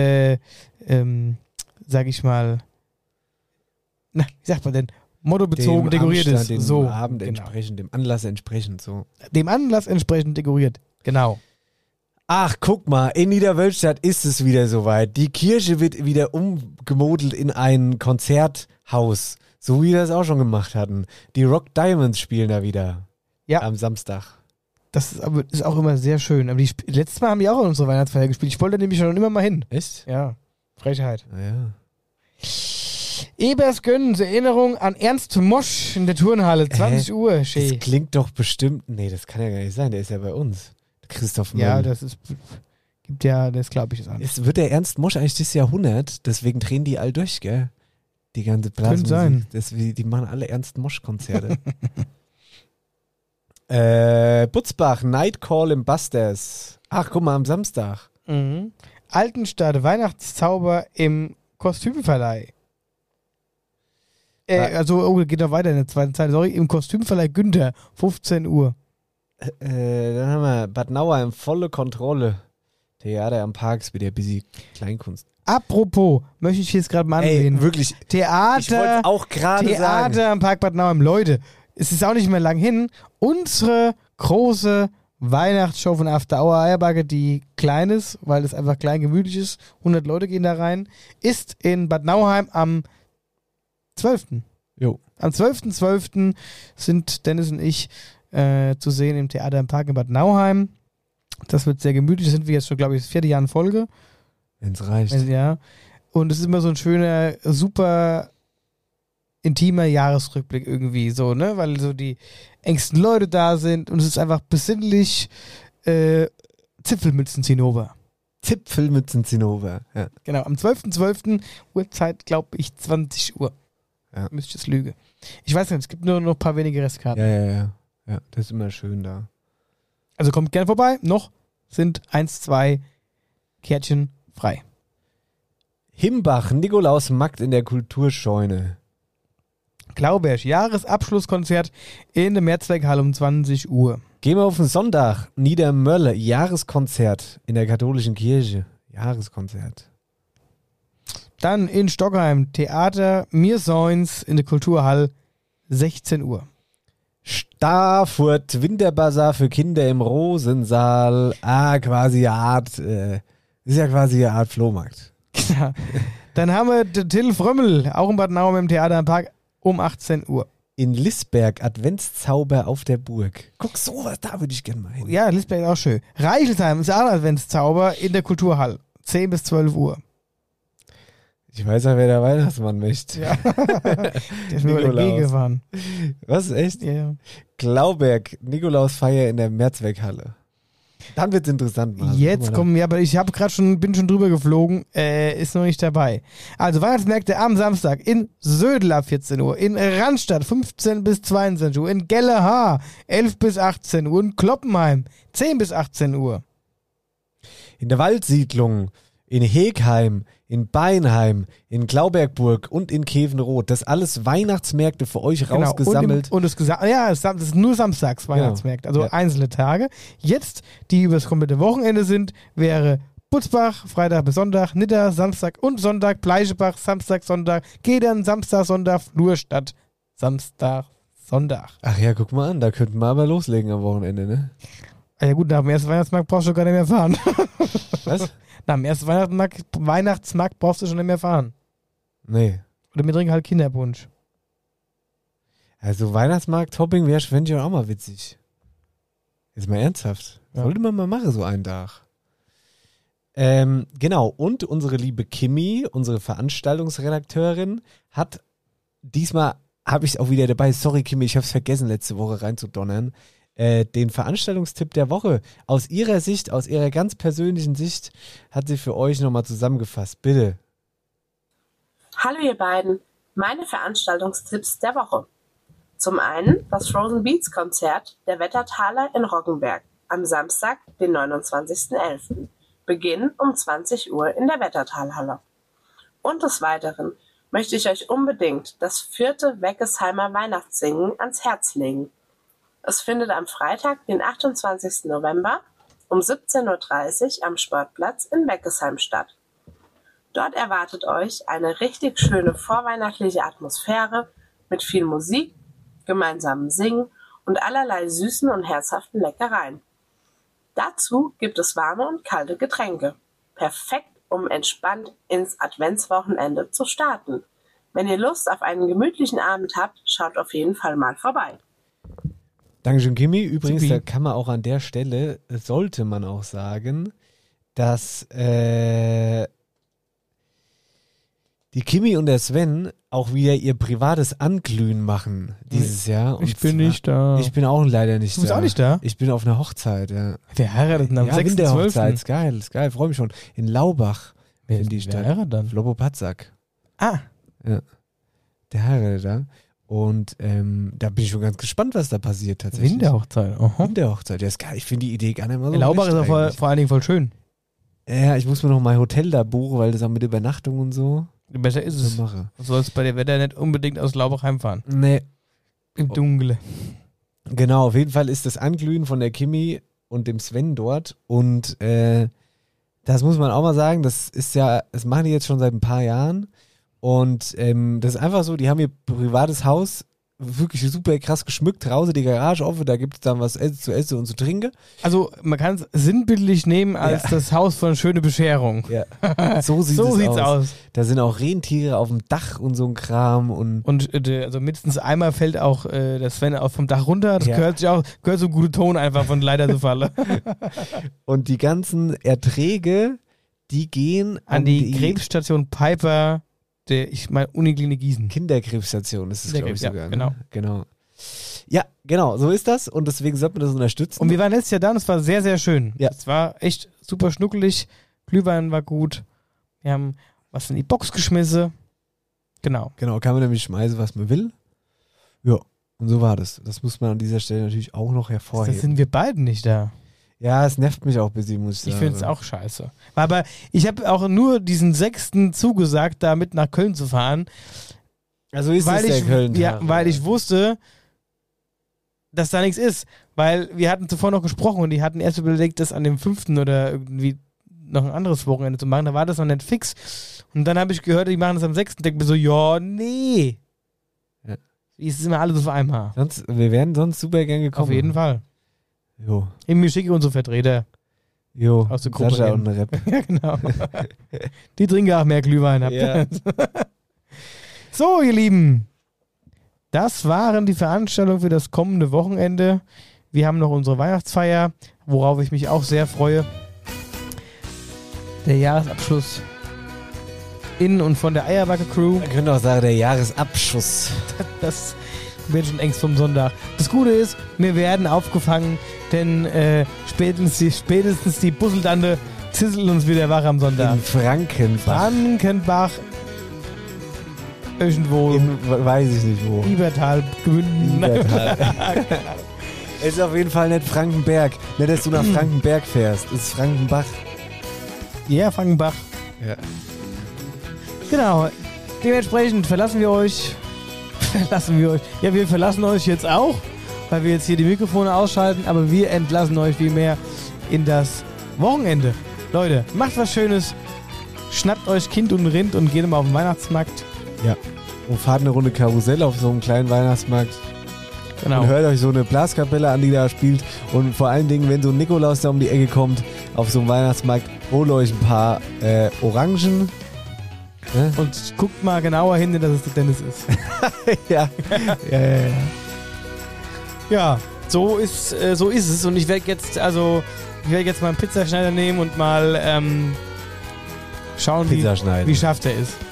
sag ich mal, wie sagt man denn? Mottobezogen dekoriert ist. Dem so, Abend entsprechend, dem Anlass entsprechend so. Dem Anlass entsprechend dekoriert, genau. Ach, guck mal, in Niederwölstadt ist es wieder soweit. Die Kirche wird wieder umgemodelt in ein Konzerthaus, so wie wir das auch schon gemacht hatten. Die Rock Diamonds spielen da wieder am Samstag. Das ist auch immer sehr schön. Aber letztes Mal haben die auch in unserer Weihnachtsfeier gespielt. Ich wollte nämlich schon immer mal hin. Echt? Ja, Frechheit. Ja. Ebers Gönnens Erinnerung an Ernst Mosch in der Turnhalle, 20 Uhr. Das Schön. klingt doch bestimmt. Nee, das kann ja gar nicht sein. Der ist ja bei uns. Christoph Ja, Möll. das ist. Gibt ja, das glaube ich ist anders. Es wird der Ernst Mosch eigentlich das Jahrhundert, deswegen drehen die all durch, gell? Die ganze Blasmusik. sein. Die machen alle Ernst Mosch-Konzerte. Butzbach, Nightcall im Busters. Ach, guck mal, am Samstag. Mhm. Altenstadt, Weihnachtszauber im Kostümverleih. Geht noch weiter in der zweiten Zeit. Sorry, im Kostümverleih Günther, 15 Uhr. Dann haben wir Bad Nauheim, volle Kontrolle. Theater am Parks, wieder ein bisschen Kleinkunst. Apropos, möchte ich jetzt gerade mal ansehen. Wirklich. Ich wollte Theater, es auch gerade sagen. Theater am Park Bad Nauheim. Leute, es ist auch nicht mehr lang hin. Unsere große Weihnachtsshow von After Hour Eierbacke, die klein ist, weil es einfach klein gemütlich ist, 100 Leute gehen da rein, ist in Bad Nauheim am 12. Jo. Am 12.12. sind Dennis und ich zu sehen im Theater im Park in Bad Nauheim. Das wird sehr gemütlich. Das sind wir jetzt schon, glaube ich, das 4. Jahr in Folge. Wenn's reicht. Ja. Und es ist immer so ein schöner, super intimer Jahresrückblick irgendwie so, ne? Weil so die engsten Leute da sind und es ist einfach besinnlich Zipfelmützen-Zinnober. Zipfelmützen-Zinnober. Ja. Genau, am 12.12. Uhrzeit, glaube ich, 20 Uhr. Ja. Müsste ich jetzt lügen. Ich weiß nicht, es gibt nur noch ein paar wenige Restkarten. Ja, das ist immer schön da. Also kommt gerne vorbei. Noch sind 1, 2 Kärtchen frei. Himbach, Nikolaus Magd in der Kulturscheune. Klauberg, Jahresabschlusskonzert in der Mehrzweckhalle um 20 Uhr. Gehen wir auf den Sonntag. Niedermölle, Jahreskonzert in der katholischen Kirche. Jahreskonzert. Dann in Stockheim, Theater Mir Soins in der Kulturhalle, 16 Uhr. Starfurt, Winterbazar für Kinder im Rosensaal. Quasi eine Art, ist ja quasi eine Art Flohmarkt. Genau. Dann haben wir den Till Frömmel, auch in Bad Nauheim im Theater am Park, um 18 Uhr. In Lisberg, Adventszauber auf der Burg. Guck, sowas, da würde ich gerne mal hin. Ja, Lisberg ist auch schön. Reichelsheim ist auch ein Adventszauber in der Kulturhalle, 10 bis 12 Uhr. Ich weiß ja, wer der Weihnachtsmann möchte. Ja. Der ist mir dagegen gefahren. Was, echt? Ja. Glauberg, Nikolausfeier in der Mehrzweckhalle. Dann wird's interessant. Marcel. Jetzt kommen, ja, aber ich habe gerade bin schon drüber geflogen, ist noch nicht dabei. Also Weihnachtsmärkte am Samstag in Södel ab 14 Uhr, in Randstadt 15 bis 22 Uhr, in Gellehaar 11 bis 18 Uhr, in Kloppenheim 10 bis 18 Uhr. In der Waldsiedlung, in Hegheim, in Beinheim, in Glaubergburg und in Kevenroth. Das alles Weihnachtsmärkte für euch rausgesammelt. Und das ist nur samstags Weihnachtsmärkte, also einzelne Tage. Jetzt, die über das komplette Wochenende sind, wäre Butzbach, Freitag bis Sonntag, Nidda, Samstag und Sonntag, Bleichebach, Samstag, Sonntag, Gedern, Samstag, Sonntag, Flurstadt, Samstag, Sonntag. Ach ja, guck mal an, da könnten wir aber loslegen am Wochenende, ne? Ja gut, nach dem ersten Weihnachtsmarkt brauchst du gar nicht mehr fahren. Was? Nach dem ersten Weihnachtsmarkt brauchst du schon nicht mehr fahren. Nee. Oder wir trinken halt Kinderpunsch. Also Weihnachtsmarkt-Topping fände ich auch mal witzig. Jetzt mal ernsthaft. Ja. Sollte man mal machen, so einen Tag. Genau, und unsere liebe Kimi, unsere Veranstaltungsredakteurin, hat diesmal, habe ich auch wieder dabei, sorry Kimi, ich habe es vergessen, letzte Woche reinzudonnern, den Veranstaltungstipp der Woche aus ihrer Sicht, aus ihrer ganz persönlichen Sicht, hat sie für euch nochmal zusammengefasst. Bitte. Hallo ihr beiden, meine Veranstaltungstipps der Woche. Zum einen das Frozen Beats Konzert der Wettertaler in Roggenberg am Samstag, den 29.11. Beginn um 20 Uhr in der Wettertalhalle. Und des Weiteren möchte ich euch unbedingt das 4. Weckesheimer Weihnachtssingen ans Herz legen. Es findet am Freitag, den 28. November um 17.30 Uhr am Sportplatz in Weckesheim statt. Dort erwartet euch eine richtig schöne vorweihnachtliche Atmosphäre mit viel Musik, gemeinsamem Singen und allerlei süßen und herzhaften Leckereien. Dazu gibt es warme und kalte Getränke. Perfekt, um entspannt ins Adventswochenende zu starten. Wenn ihr Lust auf einen gemütlichen Abend habt, schaut auf jeden Fall mal vorbei. Dankeschön, Kimi. Übrigens, da kann man auch an der Stelle, sollte man auch sagen, dass die Kimi und der Sven auch wieder ihr privates Anglühen machen dieses Jahr. Und Ich bin nicht da. Ich bin auch leider nicht da. Du bist auch nicht da? Ich bin auf einer Hochzeit, ja. Wer heiratet denn am Ja, Winterhochzeit, 6.12.? ist geil, freue mich schon. In Laubach. Wer in die ist Stadt. wer heiratet dann? Floppo Patzak. Ah, Ja. Der heiratet da. Und da bin ich schon ganz gespannt, was da passiert tatsächlich. Winterhochzeit. Aha. Winterhochzeit, ja, ist geil. Ich finde die Idee gar nicht mal so Laubach ist schlecht auch eigentlich. vor allen Dingen voll schön. Ja, ich muss mir noch mein Hotel da buchen, weil das auch mit Übernachtung und so Besser ist es. so mache. Du sollst bei der Wetter nicht unbedingt aus Laubach heimfahren. Nee. Im Dunkeln. Genau, auf jeden Fall ist das Anglühen von der Kimi und dem Sven dort und das muss man auch mal sagen, das machen die jetzt schon seit ein paar Jahren und das ist einfach so, die haben ihr privates Haus wirklich super krass geschmückt, draußen die Garage offen, da gibt es dann was zu essen und zu trinken. Also man kann es sinnbildlich nehmen als das Haus von Schöne Bescherung. Ja. So sieht's aus. Da sind auch Rentiere auf dem Dach und so ein Kram und Also mindestens einmal fällt auch der Sven auch vom Dach runter. Das Ja. gehört so ein guter Ton einfach von Leiter zu Falle. und die ganzen Erträge, die gehen An die Krebsstation Piper, Uniklinik Gießen. Kinderkrebsstation ist es, glaube ich, sogar. Kinderkrebs, Ne? Genau. Ja, genau, so ist das und deswegen sollte man das unterstützen. Und wir waren letztes Jahr da und es war sehr, sehr schön. Ja. Es war echt super schnuckelig. Glühwein war gut. Wir haben was in die Box geschmissen. Genau. Genau, kann man nämlich schmeißen, was man will. Ja, und so war das. Das muss man an dieser Stelle natürlich auch noch Das hervorheben. sind wir beiden nicht da. Ja, es nervt mich auch ein bisschen, muss ich sagen. Ich finde es auch scheiße. Aber ich habe auch nur diesen 6. zugesagt, da mit nach Köln zu fahren. Also ist weil es der ich, Köln-Tag, ja, weil oder? ich wusste, dass da nichts ist. Weil wir hatten zuvor noch gesprochen und die hatten erst überlegt, das an dem 5. oder irgendwie noch ein anderes Wochenende zu machen. Da war das noch nicht fix. Und dann habe ich gehört, die machen das am 6. Denke mir so, ja, nee. Ja. Es ist immer alles auf einmal. Wir wären sonst super gern gekommen. Auf jeden Fall. Jo. Ich schicke unsere Vertreter Jo. aus der Gruppe Sascha hin. und Rep. Ja, genau. Die trinken auch mehr Glühwein. Habt Ja. ihr? So, ihr Lieben. Das waren die Veranstaltungen für das kommende Wochenende. Wir haben noch unsere Weihnachtsfeier, worauf ich mich auch sehr freue. Der Jahresabschluss in und von der Eierbacke-Crew. Man könnte auch sagen, der Jahresabschuss. Das wird schon engst vom Sonntag. Das Gute ist, wir werden aufgefangen, denn spätestens die Busseldande zisseln uns wieder wach am Sonntag. In Frankenbach. Frankenbach, irgendwo, Weiß ich nicht wo. Liebertal, Gmünden. Liebertal. Es ist auf jeden Fall nicht Frankenberg. Nicht, dass du nach Frankenberg fährst. Es ist Frankenbach. Ja, Frankenbach. Ja. Genau. Dementsprechend verlassen wir euch. Ja, wir verlassen euch jetzt auch, weil wir jetzt hier die Mikrofone ausschalten, aber wir entlassen euch vielmehr in das Wochenende. Leute, macht was Schönes. Schnappt euch Kind und Rind und geht mal auf den Weihnachtsmarkt. Ja. Und fahrt eine Runde Karussell auf so einem kleinen Weihnachtsmarkt. Genau. Und hört euch so eine Blaskapelle an, die da spielt. Und vor allen Dingen, wenn so ein Nikolaus da um die Ecke kommt, auf so einem Weihnachtsmarkt, holt euch ein paar Orangen. Ne? Und guckt mal genauer hin, dass es der Dennis ist. Ja. Ja, so ist es. Und ich werde jetzt mal einen Pizzaschneider nehmen und mal schauen, Pizza schneiden. wie scharf der ist.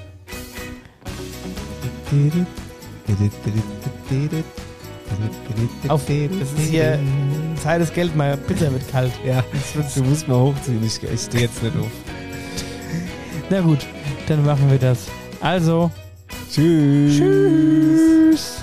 Das ist hier Zeit des Geld, mal Pizza wird kalt. Ja, du musst mal hochziehen. Ich stehe jetzt nicht auf. Na gut, dann machen wir das. Also, Tschüss. tschüss.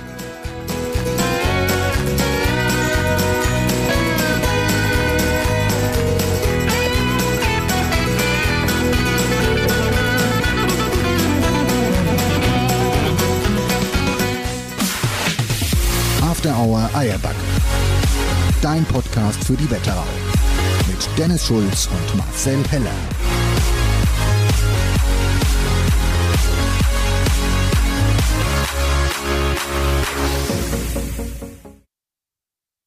After Hour Eierbacke. Dein Podcast für die Wetterau. Mit Dennis Schulz und Marcel Heller.